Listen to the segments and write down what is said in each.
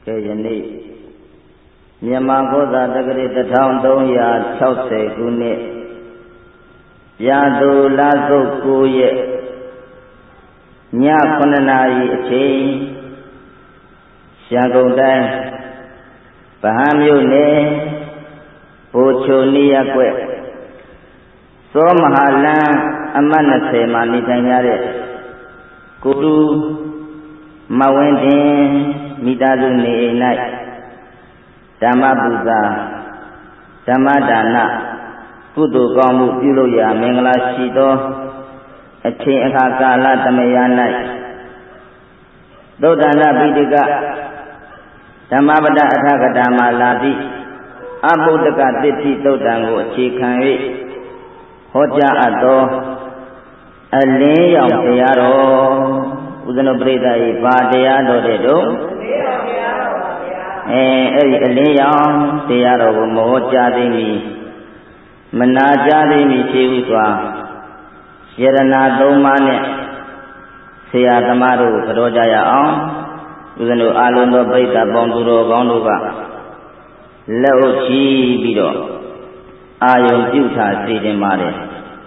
ကဲယနေ့မြန်မာကောသာတက္ကရာ1360ခုနှစ်ပြာသူလသုတ်9ရက်ည9နာရီအချိန်ရန်ကုန်တိုင်းဗဟန်းမြို့နယ်ဘိုချိုနီရပ်ကွက်စောမဟာလမ်းအမှတ်20မှာနေထိုင်ကြတဲ့ကိုတူမဝင်းတင်မိသားစုနေအိမ်၌ဓမ္မပူဇာဓမ္မဒါနကုသိုလ်ကောင်းမှုပြုလုပ်ရာမင်္ဂလာရှိသောအချိန်အခါကာလသမယ၌သုဒ္ဓနာပိဋကဓမ္မပဒအထကတာမှာလာသည့်အဘုဒ္ဓကသစ္ထိသုဒ္ဓံကိုအခြေခံ၍ဟောကြားအပ်သောအလင်းရောင်တရားတော်ဦးဇနုပရိသတ်၏ဘာတရားတော်တဲ့တော့အဲ့ဒီအလင်းရောင်တရားတော်ကိုမဟောကြားသိမီမနာကြားသိမီဖြစ်ဥစွာယရဏသုံးပါးနဲ့ဆရာသမားတို့ကြောကြရအောင်ဦးဇနုအာလုံးသောပရိသတ်ပေါင်းသူတော်ကောင်းတို့ကလက်ဥချီပြီးတော့အာယုံပြုထားစေတင်ပါတယ်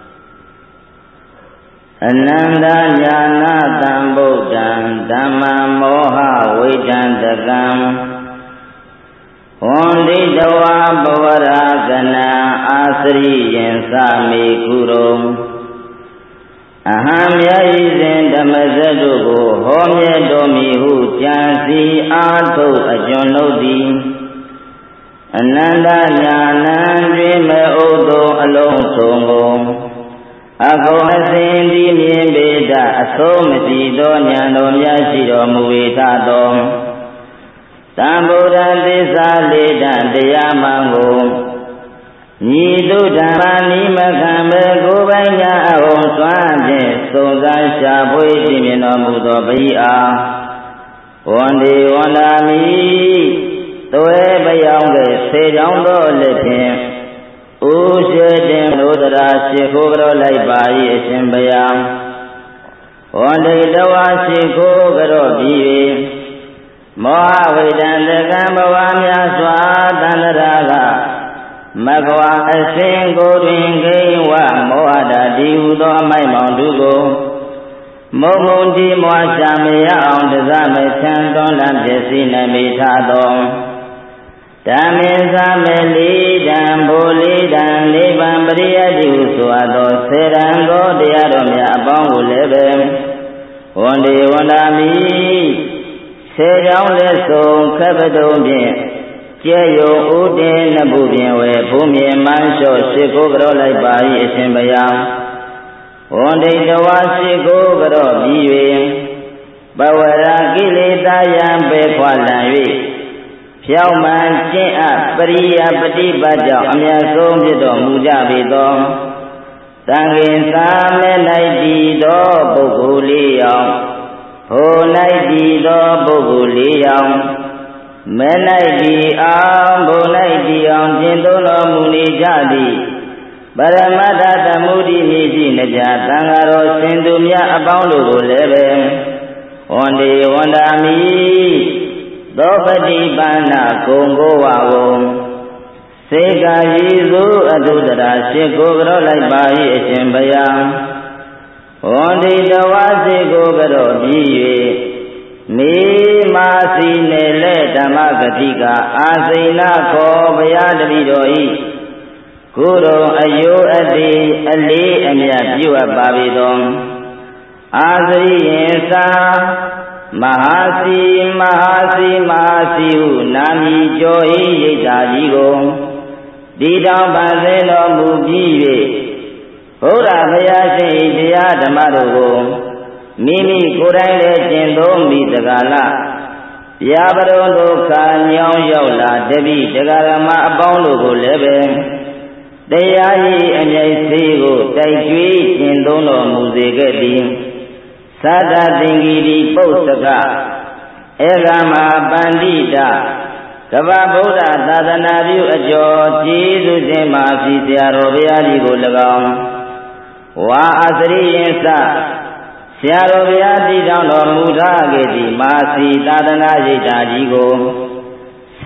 အနန္တညာနာတံဗုဒ္ဓံဓမ္မမောဟဝိဒံတကံဝန္တိတဝါဘဝရာကနာအာစရိယံသမေကုရုံအဟံမြတ်ဤစဉ်ဓမ္မစက်တို့ကိုဟောမြဲတော်မူဟုကြံစီအားထုတ်အကျွန်ုပ်သည်အနန္တညာနံတွင်မဥဒ္ဓအလုံးစုံကိုအကုန်အစဉ်ဒီမြင်ပေတအဆုံးမရှိသောဉာဏ်တော်များရှိတော်မူ၏ထသောတံဗုဒ္ဓသစ္စာလေးတန်တရားမှန်ကိုညီတုဓမ္မနိမခံပဲကိုယ်ပိုင်ညာအဟုံစွမ်းဖြင့်စုံစမ်းရှာဖွေသိမြင်တော်မူသောဘိအားဝန္ဒီဝန္ဒာမိသွဲပယောင်းကဆေကြောင်းသောလက်ဖြင့်ဥရှိတင်ဘုဒ္ဓရာရှိခိုးကြောလိုက်ပါ၏အရှင်ဘုရားဝန္တိတဝါရှိခိုးကြောပြီး၍မောဟဝိဒံတကံဘဝများစွာတန္တရာကမဂဝါအစဉ်ကိုတွင်ဂိဝမောဟတာဒီဟုသောအမိုက်မောင်တို့ကိုမုံမုံဒီမွားရှာမရအောင်တစမချမ်းသွန်လန်းဖြစ်စီနေမိထသောဓမ္မေသာမေလိတံဘိုလိတံနိဗ္ဗာန်ပရိယတ္တိဟုဆိုအပ်သောစေရန်သောတရားတော်များအပေါင်းကိုလည်းပဲဝန္ဒီဝန္ဒာမိဆေကြောင့်လက်ဆုံးခပ်ပတုံဖြင့်ကျဲယုံဥတေနဘုဖြင့်ဝေဘုမြေမန်းလျှော့ရှိခိုးကြောလိုက်ပါ၏အရှင်ဘုရားဝန္တိတဝါရှိခိုးကြောပြီး၍ဘဝရာကိလေသာယံပေခွာလံ၍ဖြောင်းမှန်ကျင့်အပ်ပရိယပฏิပတ်ကြောင့်အမြတ်ဆုံးဖြစ်တော်မူကြပေသောသံဃင်သာမဲ၌တည်သောပုဂ္ဂိုလ်လေးယောက်ဟို၌တည်သောပုဂ္ဂိုလ်လေးယောက်မဲ၌တည်အောင်ဘုံ၌တည်အောင်ကျင့်သုံးတော်မူနေကြသည်ပရမတ္ထသမုဒိမြည်ရှိနေကြသံဃာတော်ရှင်သူများအပေါင်းတို့ကိုလည်းပဲဝန္ဒီဝန္ဒာမိသောပฏิပန္နဂုံကိုဝဝံစေကာယီစုအတုတရာရှိကိုကြောလိုက်ပါ၏အရှင်ဘုရားဝန္ဒီတဝါရှိကိုကြောပြီး၍မေမာစီနေလေဓမ္မဂတိကအာစိဏခောဘုရားတပည့်တော်၏ကိုယ်တော်အယိုးအတိအလေးအမြတ်ပြုအပ်ပါပေသောအာသရိယံသာမဟာစီမဟာစီမဟာစီဟုနာမည်ကျော်၏ရိတ်တာကြီးကိုဒီတောင်ပန်စေတော်မူပြီး၍ဘုရားဘုရားရှင်၏တရားဓမ္မတို့ကိုမိမိကိုယ်တိုင်လည်းကျင့်သုံးမိတကားလားဗျာပရုံဒုက္ခညောင်းရောက်လာတပိတကာရမအပေါင်းတို့ကိုလည်းပဲတရား၏အမြဲစေကိုတိုက်ကြွေးကျင့်သုံးတော်မူစေခဲ့သည်သာတသင်္ကိတိပု္ပ္ပကဧကမပန္တိတကဗ္ဗဗုဒ္ဓသာသနာပြုအကျော်ကျေးဇူးရှင်ပါစီဆရာတော်ဘုရားကြီးကို၎င်းဝါအစရိယင်္စဆရာတော်ဘုရားတည်ထောင်တော်မူထားခဲ့သည့်မာစီသာသနာရိပ်သာကြီးကို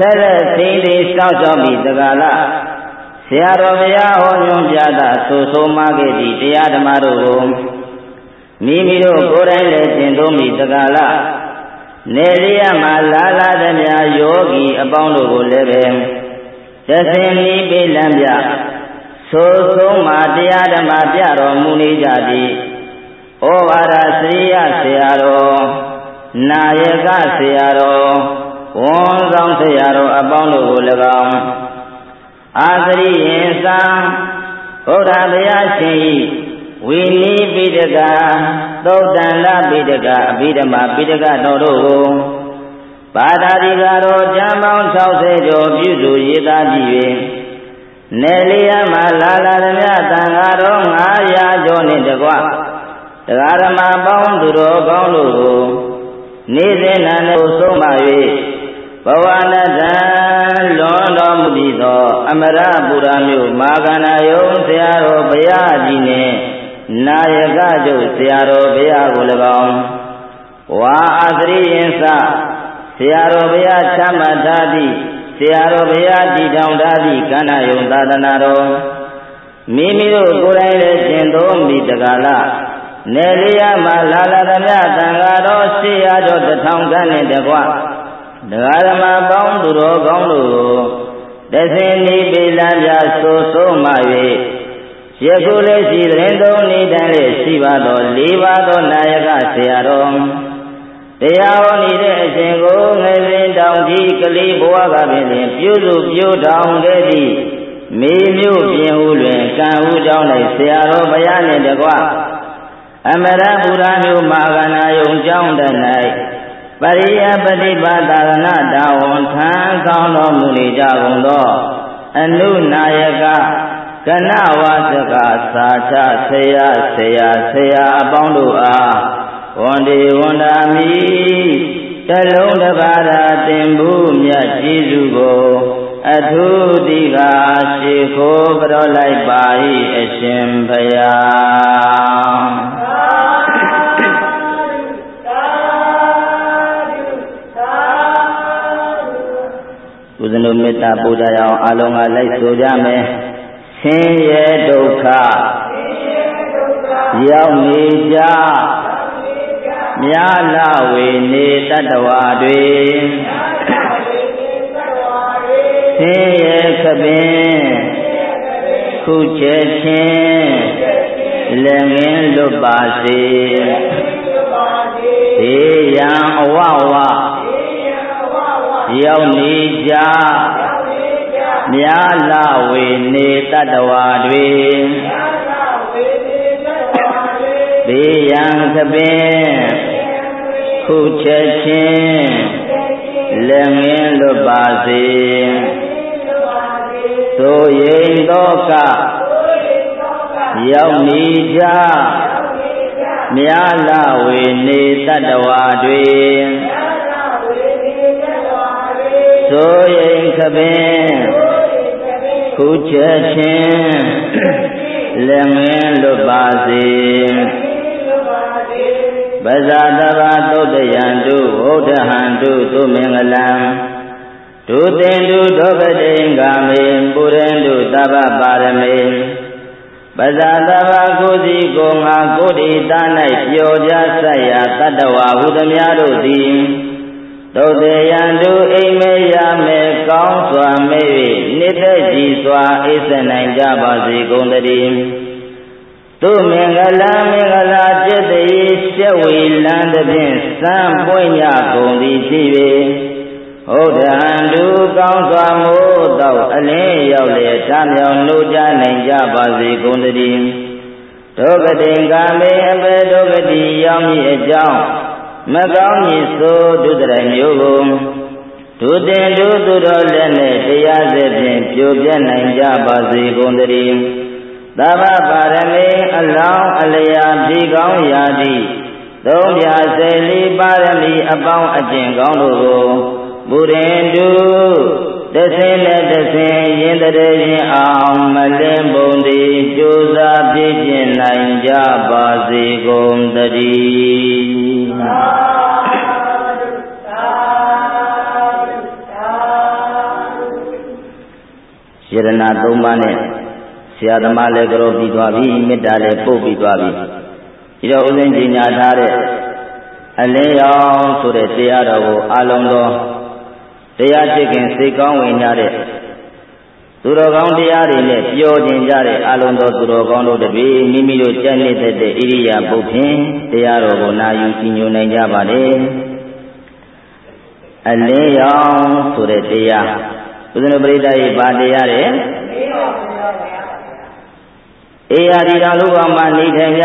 ဆက်လက်သိသိစောင့်ရှောက်ပြီးတက္ကလာဆရာတော်ဘုရားဟောညွှန်ပြတာဆိုဆိုမှခဲ့သည့်တရားဓမ္မတို့ကိုမိမိတို့ကိုယ်တိုင်လည်းကျင့်သုံးပြီးတက္ကလာနေရိယမှာလာလာသည်များယောဂီအပေါင်းတို့ကိုလည်းပဲသစဉ်ဤပိလံပြဆိုဆုံးမှာတရားဓမ္မပြတော်မူနေကြသည်ဩဝါဒစရိယဆရာတော်နာယကဆရာတော်ဝန်ဆောင်ဆရာတော်အပေါင်းတို့ကို၎င်းအာသရိယင်္စာဘုရားတရားရှင်ဤဝိနိပိဋကသုတ်တန္တပိဋကအဘိဓမ္မာပိဋကတော်တို့ကိုပါဠိတိကာတော်ကျမ်းပေါင်း60ကျော်ပြုစုရေးသားကြည့်၍နေလျာမှာလာလာသမျှတန်ဃာတော်900ကျော်နှင့်တကွတရားဓမ္မပေါင်းသူတော်ကောင်းတို့ကိုနေ့စဉ်နာနဲ့ဆုံးမ၍ဘဝနာတံလွန်တော်မူပြီးသောအမရပူရာမြို့မာကနာယုံဆရာတော်ဘုရားကြီးနှင့်နာယကကျုပ်ဆရာတော်ဘုရားကို၎င်းဝါအာသရိယင်္စဆရာတော်ဘုရားချမ်းသာထားသည့်ဆရာတော်ဘုရားတည်ထောင်ထားသည့်ကန္နာယုံသာသနာတော်မိမိတို့ကိုယ်တိုင်လည်းကျင့်သုံးပြီးတက္ကလာနေလျာမှာလာလာသမျှတန်ဃာတော်800ကျော်1000ခန့်နှင့်တကွတရားဓမ္မပေါင်းသူတော်ကောင်းတို့ကိုတစဉ်ဤပိလံပြဆိုဆုံးမှ၍ယခုလည်းရှိတဲ့သုံးနေ့တိုင်းလည်းရှိပါသော4ပါးသောနာယကဆရာတော်တရားဟောနေတဲ့အရှင်ကိုငယ်စဉ်တောင်ကြီးကလေးဘဝကပင်ပြုစုပြုထောင်ခဲ့သည့်မိမျိုးပြင်ဟုတွင်ကံဟုကြောင်း၌ဆရာတော်ဘုရားနှင့်တကွအမရပူရာမြို့မာကနာယုံကျောင်း၌ပရိယပฏิပါဒနာတာဝန်ထမ်းဆောင်တော်မူနေကြကုန်သောအနုနာယကကနဝါစကစာချဆရာအပေါင်းတို့အားဝန်ဒီဝန်တာမိတလုံးတပါးသာတင်ဘူးမြတ်ကျေးဇူးကိုအထူးတိကရှိခိုးကြောလိုက်ပါ၏အရှင်ဘုရားဦးဇင်းတို့မေတ္တာပို့ကြရအောင်အလုံးကလိုက်ဆိုကြမယ်ဆင်းရဲဒုက္ခရောက်နေကြမြာလာဝေနေတတ္တဝါတွေဆင်းရဲခပင်ခုချက်ချင်းလည်းငင်းလွတ်ပါစေဒေယံအဝဝရောက်နေကြမြာလာဝေနေတတ္တဝါတွေဒေယံခပင်ခုချက်ချင်းလည်းငင်းလွတ်ပါစေသို့ရင်တော့ကရောက်နေကြမြာလာဝေနေတတ္တဝါတွေသို့ရင်ခပင်ခုချက်ချင်းလည်းငင်းလွတ်ပါစေပဇာတဘာသုတ်တယံတုဝုဒ္ဓဟံတုသုမင်္ဂလံဒုသင်တုဒုပတိင်္ဂမေပုရိန္တုသဗ္ဗပါရမေပဇာတဘာကိုစီကိုငါကိုတိတာ၌ပျော်ကြဆက်ရာတတ္တဝါဟုသမျှတို့သည်သုတ်တယံတုအိမ်မေရမေကောင်းစွာမေ၍နိတ္တကြည်စွာအိပ်စက်နိုင်ကြပါစေကုန်သတည်းသူမင်္ဂလာမင်္ဂလာจิตတိရှက်ဝေလန်းသဖြင့်စံပွင့်ညကုန်သည်ဖြစ်၍ဟုတ်တဟံတုကောင်းစွာမိုးတော့အလင်းရောက်လေတမ်းမြောင်နှုတ်ကြနိုင်ကြပါစေကုန်သတည်းဒုက္ခတိင်္ဂမေအပေဒုက္ခတိရောက်မည်အကြောင်းမကောင်းမည်ဆိုဒုတရမျိုးကိုဒုတင်ဒုသူတော်လည်းနဲ့တရားစေဖြင့်ပြိုပြတ်နိုင်ကြပါစေကုန်သတည်းသဗ္ဗပါရမေအလောင်းအလျာဒီကောင်းရာတိသုံးပြစေလီပါရမီအပေါင်းအကျင့်ကောင်းတို့ကိုဘုရင်တုတဆင်းနဲ့တဆင်းရင်တည်းရင်အောင်မလင်းပုံသည်ကြိုးစားပြည့်ကျင့်နိုင်ကြပါစေကုန်သတည်းယရဏသုံးပါးနဲ့ဆရာသမားလည်းကြောပြီးသွားပြီမေတ္တာလည်းပုတ်ပြီးသွားပြီဒီတော့ဥစဉ်ကြီးညာထားတဲ့အလင်းရောင်ဆိုတဲ့တရားတော်ကိုအလုံးသောတရားချစ်ခင်စိတ်ကောင်းဝင်ကြတဲ့သူတော်ကောင်းတရားတွေနဲ့ပြောကျင်ကြတဲ့အလုံးသောသူတော်ကောင်းတို့တည်းမိမိတို့ကြက်နေတဲ့ဣရိယာပုတ်ဖြင့်တရားတော်ကိုနာယူကြည်ညိုနိုင်ကြပါလေအလင်းရောင်ဆိုတဲ့တရားဘုရားပရိသတ်ရဲ့ဗာတရားတဲ့အေယာဒီတော်လူကောင်းမှနေထိုင်ကြ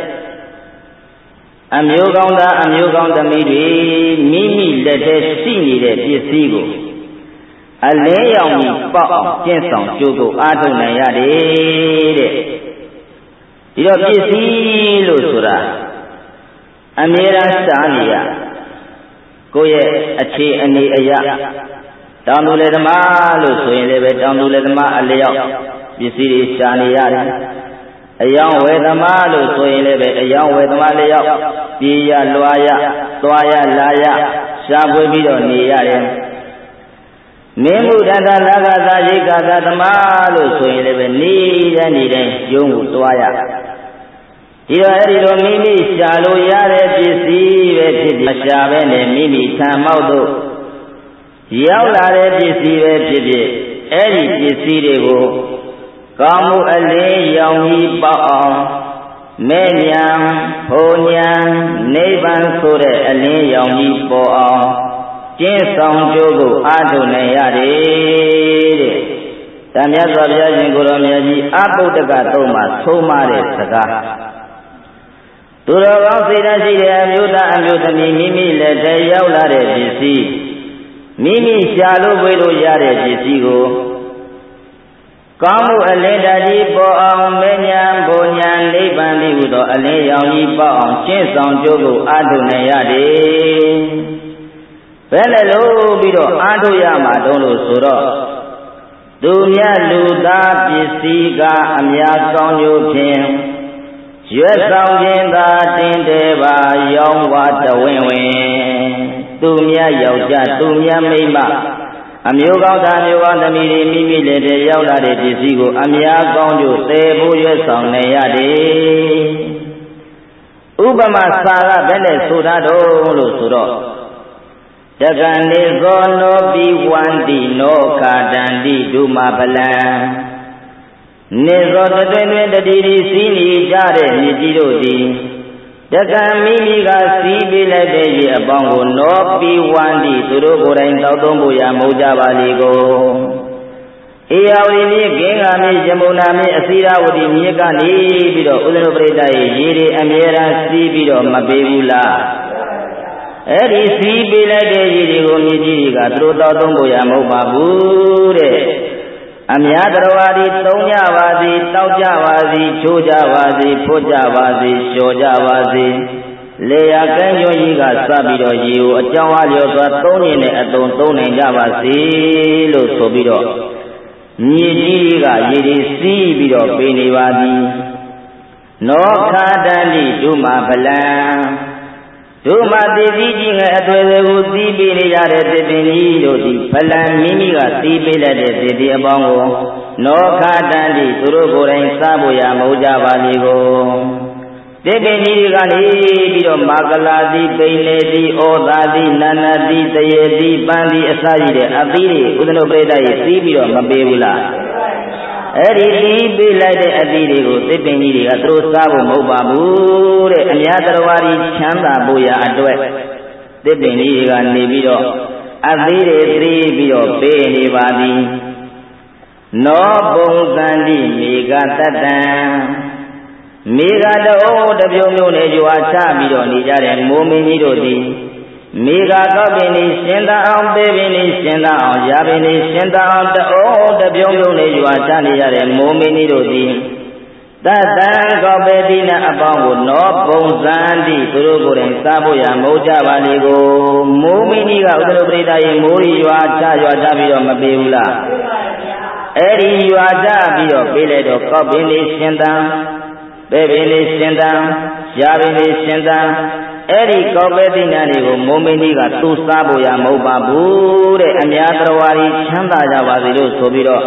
တဲ့အမျိုးကောင်းသားအမျိုးကောင်းသမီးတွေမိမိလက်ထဲရှိနေတဲ့ပစ္စည်းကိုအလင်းရောင်ကြီးပေါက်အောင်ကျင့်ဆောင်ကြိုးကိုအားထုတ်နိုင်ရတယ်တဲ့ဒီတော့ပစ္စည်းလို့ဆိုတာအမြဲတမ်းရှားနေရကိုယ့်ရဲ့အခြေအနေအရာတောင်သူလေသမားလို့ဆိုရင်လည်းပဲတောင်သူလေသမားအလျောက်ပစ္စည်းတွေရှားနေရတယ်အယောင်ဝယ်သမားလို့ဆိုရင်လည်းပဲအယောင်ဝယ်သမားလျောက်ပြေးရလွှာရသွားရလာရရှားပွေပြီးတော့နေရတယ်မင်းမှုတတလာကသာရိကသာသမားလို့ဆိုရင်လည်းပဲနေတဲ့ရုံးကိုသွားရဒီတော့အဲ့ဒီလိုမိမိရှားလို့ရတဲ့ပစ္စည်းပဲဖြစ်ဖြစ်မရှားပဲနဲ့မိမိထံမောက်တို့ရောက်လာတဲ့ပစ္စည်းပဲဖြစ်ဖြစ်အဲ့ဒီပစ္စည်းတွေကိုကောင်းမှုအလင်းရောင်ကြီးပေါက်အောင်မဲ့ညာဘုံညာနိဗ္ဗာန်ဆိုတဲ့အလင်းရောင်ကြီးပေါ်အောင်ကျင့်ဆောင်ကြိုးကိုအားထုတ်နိုင်ရတယ်တဲ့။ဒါမြတ်စွာဘုရားရှင်ကိုယ်တော်မြတ်ကြီးအပုဒ္ဒကသုံးမှာသုံးမတဲ့စကားသူတော်ကောင်းစိတ်ဓာတ်ရှိတဲ့အမျိုးသားအမျိုးသမီးမိမိလက်ထဲရောက်လာတဲ့ပစ္စည်းမိမိရှာလို့ဝေလို့ရတဲ့ပစ္စည်းကိုကောင်းမှုအလင်းဓာတ်ကြီးပေါ်အောင်မဉ္ဇဉ်ဘုံဉာဏ်နိဗ္ဗာန်တည်းဟူသောအလင်းရောင်ကြီးပေါအောင်ကျင့်ဆောင်ကြိုးကိုအားထုတ်နိုင်ရတယ်။ဘယ်နဲ့လို့ပြီးတော့အားထုတ်ရမှာတုံးလို့ဆိုတော့သူမြတ်လူသားပစ္စည်းကအများကောင်းကျိုးဖြင့်ရွက်ဆောင်ခြင်းသာတင်တယ်ပါရောင်းဝါတဝင်းဝင်သူမြတ်ယောက်ျားသူမြတ်မိန်းမအမျိုးကောင်းသားမျိုးကောင်းသမီးတွေမိမိလက်ထဲရောက်လာတဲ့ပစ္စည်းကိုအများကောင်းကျိုးသယ်ဖို့ရွက်ဆောင်နိုင်ရတယ်။ဥပမာစာကဘယ်နဲ့ဆိုထားတော့လို့ဆိုတော့တက္ကနေဇောနောပိဝန္တိနောခာတန္တိဒုမပလံနေဇောတတွင်တွင်တတိတိစီးနေကြတဲ့မြစ်ကြီးတို့သည်တက္ကမိမိကစီးပေးလိုက်တဲ့ရေအပေါင်းကိုနောပိဝန္တိသူတို့ကိုယ်တိုင်တောက်သုံးဖို့ရမဟုတ်ကြပါလေကိုဧရာဝတီမြစ်ဂင်္ဂါမြစ်ယမုနာမြစ်အစီရဝတီမြစ်ကနေပြီးတော့ဥဒ္ဓပရိသတ်ရဲ့ရေတွေအမြဲတမ်းစီးပြီးတော့မပေးဘူးလားအဲ့ဒီစီးပေးလိုက်တဲ့ရေတွေကိုမြစ်ကြီးကသူတို့တောက်သုံးဖို့ရမဟုတ်ပါဘူးတဲ့အများတော်ဝါဒီသုံးကြပါစေတောက်ကြပါစေချိုးကြပါစေဖွတ်ကြပါစေလျှော်ကြပါစေလေယာကန်းကျော်ကြီးကစပြီးတော့ရေကိုအကြောင်းအားလျော်စွာသုံးရင်နဲ့အတုံသုံးနိုင်ကြပါစေလို့ဆိုပြီးတော့မြေကြီးကရေတွေစီးပြီးတော့ပေးနေပါသည်နောခာတန္တိဒုမဖလံဒုမတိတိကြီးငယ်အတွေ့အကြုံကိုသိပေးနေကြတဲ့တည်တင်ကြီးတို့သည်ဖလံမိမိကသိပေးလိုက်တဲ့တည်တည်အပေါင်းကိုနောခာတန္တိသူတို့ကိုယ်တိုင်စားဖို့ရမဟုတ်ကြပါလေကိုတည်တင်ကြီးကနေပြီးတော့မာကလာတိပိနေတိဩသာတိနန္နတိတယေတိပန်းတိအစရှိတဲ့အသီးတွေဥဒ္ဓနုပရိသတ်ကြီးသိပြီးတော့မပေးဘူးလားအဲ့ဒီပြီးပေးလိုက်တဲ့အသီးတွေကိုသစ်ပင်ကြီးတွေကသူတို့စားဖို့မဟုတ်ပါဘူးတဲ့အများတော်ဝါဒီချမ်းသာဖို့ရအတွက်သစ်ပင်ကြီးတွေကနေပြီးတော့အသီးတွေသိပြီးတော့ပေးနေပါသည်နောပုံသန္တိမေဃတတံမေဃတအုံးတပြုံမျိုးနဲ့ကြွားချပြီးတော့နေကြတဲ့မိုးမင်းကြီးတို့သည်မေဃကောက်ပင်လေးရှင်သာအောင်ပေပင်လေးရှင်သာအောင်ရာပင်လေးရှင်သာအောင်တအိုးတပြုံပြုံလေးရွာချနေရတဲ့မိုးမင်းကြီးတို့သည်တတံကောက်ပေတိနာအပေါင်းကိုနောပုံစံတိသူတို့ကိုယ်တိုင်စားဖို့ရမဟုတ်ကြပါလေကိုမိုးမင်းကြီးကဥဒ္ဓပရိသတ်ရေမိုးရီရွာချပြီးတော့မပေးဘူးလားအဲ့ဒီရွာချပြီးတော့ပေးလိုက်တော့ကောက်ပင်လေးရှင်သာပေပင်လေးရှင်သာရာပင်လေးရှင်သာအဲ့ဒီကောပဲတိညာတွေကိုမိုးမင်းကြီးကသူစားဖို့ရမဟုတ်ပါဘူးတဲ့အများတော်ဝါဒီချမ်းသာကြပါစေလို့ဆိုပြီးတော့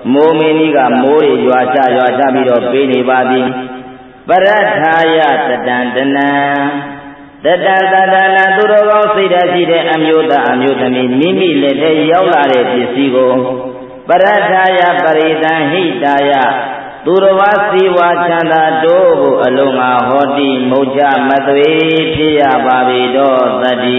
မိုးမင်းကြီးကမိုးတွေရွာချပြီးတော့ပေးနေပါသည်ပရထာယတတံတနံတတံတတနာသူတော်ကောင်းစိတ်ဓာတ်ရှိတဲ့အမျိုးသားအမျိုးသမီးမိမိလက်ထဲရောက်လာတဲ့ပစ္စည်းကိုပရထာယပရိသံဟိတာယသူတော်ဘာစီဝါချမ်းသာတို့ကိုအလုံးငါဟောတိမုတ်ချမသွေဖြစ်ရပါပေတော့တတိ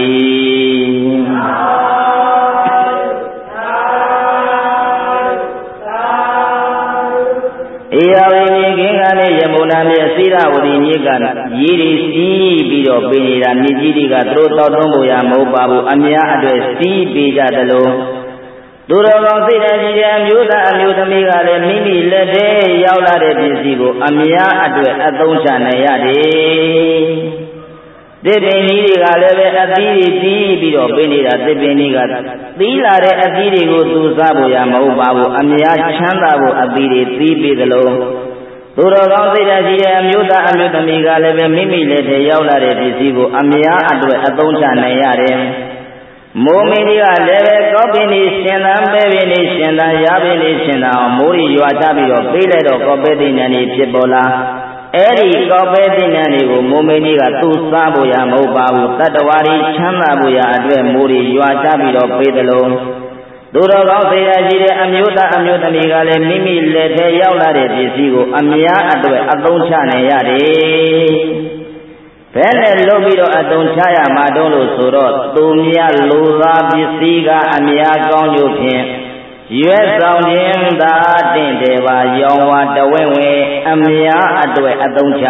ဧရာဝတီမြစ်ကင်းကနေယမုနာမြစ်စိရဝတီမြစ်ကရေတွေစီးပြီးတော့ပြင်နေတာမြစ်ကြီးတွေကသူတို့တောက်တုံးဖို့ရမဟုတ်ပါဘူးအများအတွက်စီးပေးကြသလိုသူတော်ကောင်းစိတ်ဓာတ်ရှိတဲ့အမျိုးသားအမျိုးသမီးကလည်းမိမိလက်ထဲရောက်လာတဲ့ပစ္စည်းကိုအများအတွက်အသုံးချနိုင်ရတယ်သစ်ပင်ကြီးတွေကလည်းပဲအသီးတွေတီးပြီးတော့ပြင်နေတာသစ်ပင်ကြီးကသီးလာတဲ့အသီးတွေကိုသူစားဖို့ရမဟုတ်ပါဘူးအများချမ်းသာဖို့အသီးတွေသီးပြီးသလိုသူတော်ကောင်းစိတ်ဓာတ်ရှိတဲ့အမျိုးသားအမျိုးသမီးကလည်းပဲမိမိလက်ထဲရောက်လာတဲ့ပစ္စည်းကိုအများအတွက်အသုံးချနိုင်ရတယ်မိုးမင်းကြီးကလည်းပဲကောက်ပင်နေရှင်သန်ပဲပင်နေရှင်သန်ရပင်နေရှင်သန်အောင်မိုးရီရွာချပြီးတော့ပေးလိုက်တော့ကောက်ပဲသိဉာဏ်ကြီးဖြစ်ပေါ်လာအဲ့ဒီကောက်ပဲသိဉာဏ်တွေကိုမိုးမင်းကြီးကသူ့စားဖို့ရမဟုတ်ပါဘူးတတ္တဝါကြီးချမ်းသာဖို့ရအတွက်မိုးရီရွာချပြီးတော့ပေးတယ်လို့သူတော်ကောင်းစိတ်ဓာတ်ရှိတဲ့အမျိုးသားအမျိုးသမီးကလည်းမိမိလက်ထဲရောက်လာတဲ့ပစ္စည်းကိုအများအတွက်အသုံးချနိုင်ရတယ်ဘယ်နဲ့လုပ်ပြီးတော့အသုံးချရမှာတုံးလို့ဆိုတော့သူများလူသားပစ္စည်းကအများကောင်းကျိုးဖြင့်ရွက်ဆောင်ခြင်းသာတင့်တယ်ပါရောင်ဝါတဝဲဝဲအများအတွက်အသုံးချ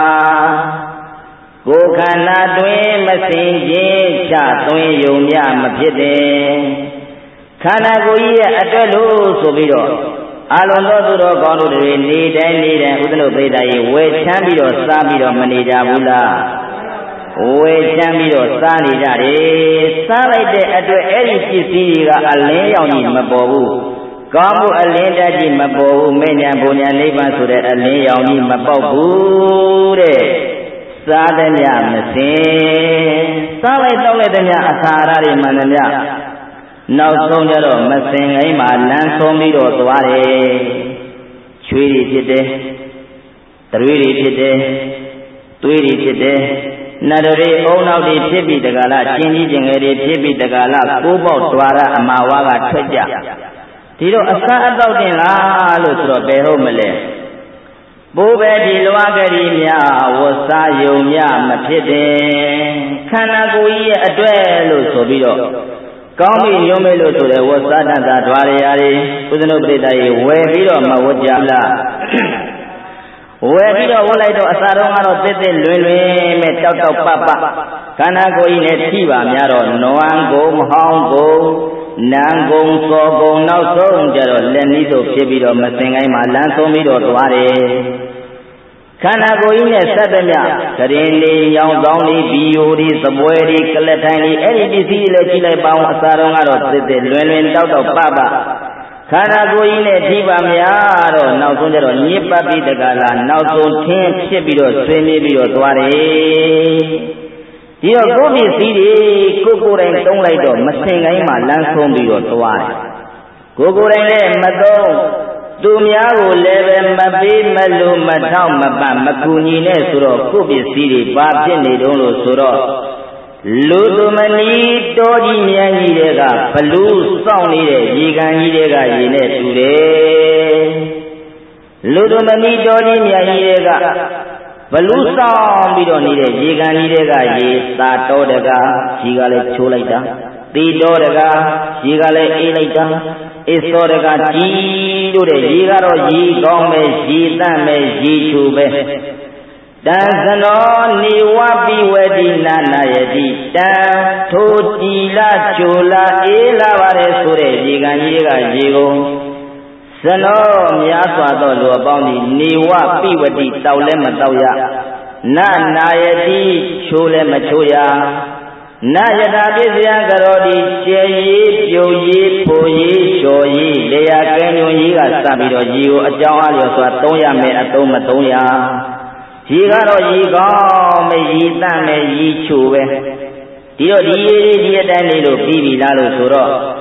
ကိုယ်ခန္ဓာတွင်မစင်ခြင်းချသွင်းယုံမြမဖြစ်တယ်ခန္ဓာကိုယ်ကြီးရဲ့အတွက်လို့ဆိုပြီးတော့အလုံးသောသူတော်ကောင်းတို့တွေနေတိုင်းဥဒ္ဓနုပိဋကရေဝယ်ချမ်းပြီးတော့စားပြီးတော့မနေကြဘူးလားဝယ်ချမ်းပြီးတော့စားနေကြတယ်စားလိုက်တဲ့အတွက်အဲ့ဒီပစ္စည်းတွေကအလင်းရောင်ကြီးမပေါ်ဘူးကောင်းမှုအလင်းတက်ကြီးမပေါ်ဘူးမေညာဘုံညာနိဗ္ဗာန်ဆိုတဲ့အလင်းရောင်ကြီးမပေါက်ဘူးတဲ့စားတဲ့မြမစင်စားလိုက်တော့လိုက်တဲ့မြအစာရတွေမှန်တယ်မြနောက်ဆုံးကြတော့မစင်ငိမ့်မှာလမ်းဆုံးပြီးတော့သွားတယ်ချွေးတွေဖြစ်တယ်သွေးတွေဖြစ်တယ်သွေးတွေဖြစ်တယ်နတ်တွေအုံနောက်တွေဖြစ်ပြီးတကလားချင်းကြီးချင်းငယ်တွေဖြစ်ပြီးတကလားကိုးပေါက်တွာရအမာဝါကထွက်ကြဒီတော့အစာအတော့တင်လားလို့ဆိုတော့ဘယ်ဟုတ်မလဲဘိုးပဲဒီလွားကလေးများဝတ်စားယုံမြမဖြစ်တယ်ခန္ဓာကိုယ်ကြီးရဲ့အတွက်လို့ဆိုပြီးတော့ကောင်းပြီညုံးမေလို့ဆိုတဲ့ဝတ်စားတတ်တာဓွာရရာတွေဥဒ္ဓနုပရိသတ်ရေဝယ်ပြီးတော့မဝတ်ကြလားဝယ်ပြီးတော့ဝတ်လိုက်တော့အစာတော့ကတော့တစ်တစ်လွင်လွင်မဲ့တောက်တောက်ပပခန္ဓာကိုယ်ကြီးနဲ့ထိပါများတော့နွမ်းကုန်ဟောင်းကုန်နန်းကုန်စောကုန်နောက်ဆုံးကြတော့လက်နည်းဆိုဖြစ်ပြီးတော့မစင်ကိုင်းမှာလမ်းဆုံးပြီးတော့သွားတယ်ခန္ဓာကိုယ်ကြီးနဲ့ဆက်တဲ့မြကရင်လေးရောင်ကောင်းလေးဘီယိုလေးသပွဲလေးကလက်ထိုင်လေးအဲ့ဒီပစ္စည်းလေးကြည့်လိုက်ပါအောင်အစာတော့ကတော့တစ်တစ်လွင်လွင်တောက်တောက်ပပခန္ဓာကိုယ်ကြီးနဲ့ထိပါများတော့နောက်ဆုံးကျတော့ညစ်ပတ်ပြီးတကလားနောက်ဆုံးထင်းဖြစ်ပြီးတော့ဆွေးမြေးပြီးတော့သွားတယ်ဒီတော့ကိုယ်ပစ္စည်းတွေကိုယ်တိုင်တုံးလိုက်တော့မစင်ကိုင်းမှာလမ်းဆုံးပြီးတော့သွားတယ်ကိုယ်တိုင်လည်းမသုံးသူများကိုလည်းပဲမပေးမလို့မထောက်မပမကူညီနဲ့ဆိုတော့ကိုယ်ပစ္စည်းတွေဘာဖြစ်နေတုံးလို့ဆိုတော့လူသူမနီတောကြီးမြန်ကြီးတွေကဘလူးစောင့်နေတဲ့ရေကန်ကြီးတွေကရေနဲ့တူတယ်လူသူမနီတောကြီးမြန်ကြီးတွေကဘလူးစောင့်ပြီးတော့နေတဲ့ရေကန်ကြီးတွေကရေသာတော်တကားကြီးကလည်းချိုးလိုက်တာတီတော်တကားရေကလည်းအေးလိုက်တာအစ္စောတကားကြီးတို့တဲ့ရေကတော့ရေကောင်းပဲရေတန့်ပဲရေချိုပဲတံသနောနေဝပိဝတိနာနာယတိတံထိုတီလာချိုလာအေးလာပါတယ်ဆိုတဲ့ရေကန်ကြီးကရေကုန်သနောများစွာသောလူအပေါင်းဒီနေဝပိဝတိတောက်လည်းမတောက်ရနာနာယတိချိုလည်းမချိုရနာယတာပစ္စယကရောတိကျဲရေးပြုံရေးဖိုရေးလျှော်ရေးလေယာကဲညွန်ကြီးကစပြီးတော့ရေကိုအကြောင်းအားလျော်စွာသုံးရမယ်အသုံးမသုံးရရေကတော့ရေကောင်းမယ်ရေတန့်မယ်ရေချိုပဲဒီတော့ဒီရေဒီအတိုင်းလေးလို့ပြီးပြီလားလို့ဆိုတော့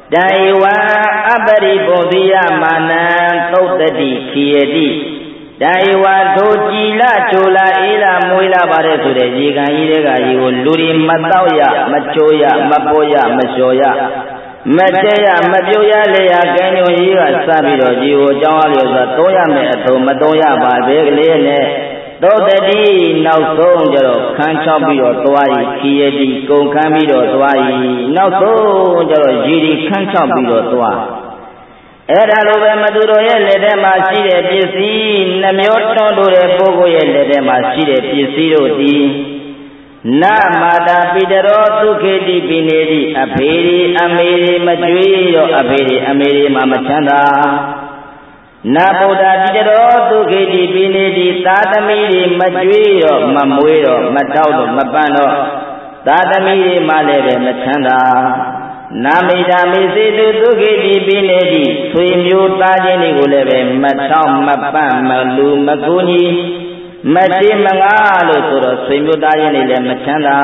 Daiwa abari bodhiya manan tautati khiyati Daiwa dojila chola ila muila bare sure jigan irega jigo luri matauya machoya mapoya mashoya Mateya mapyoya leya kanyo yiga sabiro jigo jawalyo sa toya me ato matoya ba begale ne Tautati nausong jaro khanchao biro twai khiyati kong khan biro twai nausong jaro jiri khanchao biro twai Era lo ve maduro ye lede ma shi de pisi namyo ton do de pogo ye lede ma shi de pisi do di na mata pidaro sukheti pinedi abheri ameri majwi do abheri ameri ma machanda na buddha pidaro sukheti pinedi tatami ri majwi do mamwe do mataw do mapan do tatami ri ma le be machanda Namida misitu tukiti binedi Suimyu tajini gulebe Matau mapan malu makuni Mati mangalu suro Suimyu tajini le machanda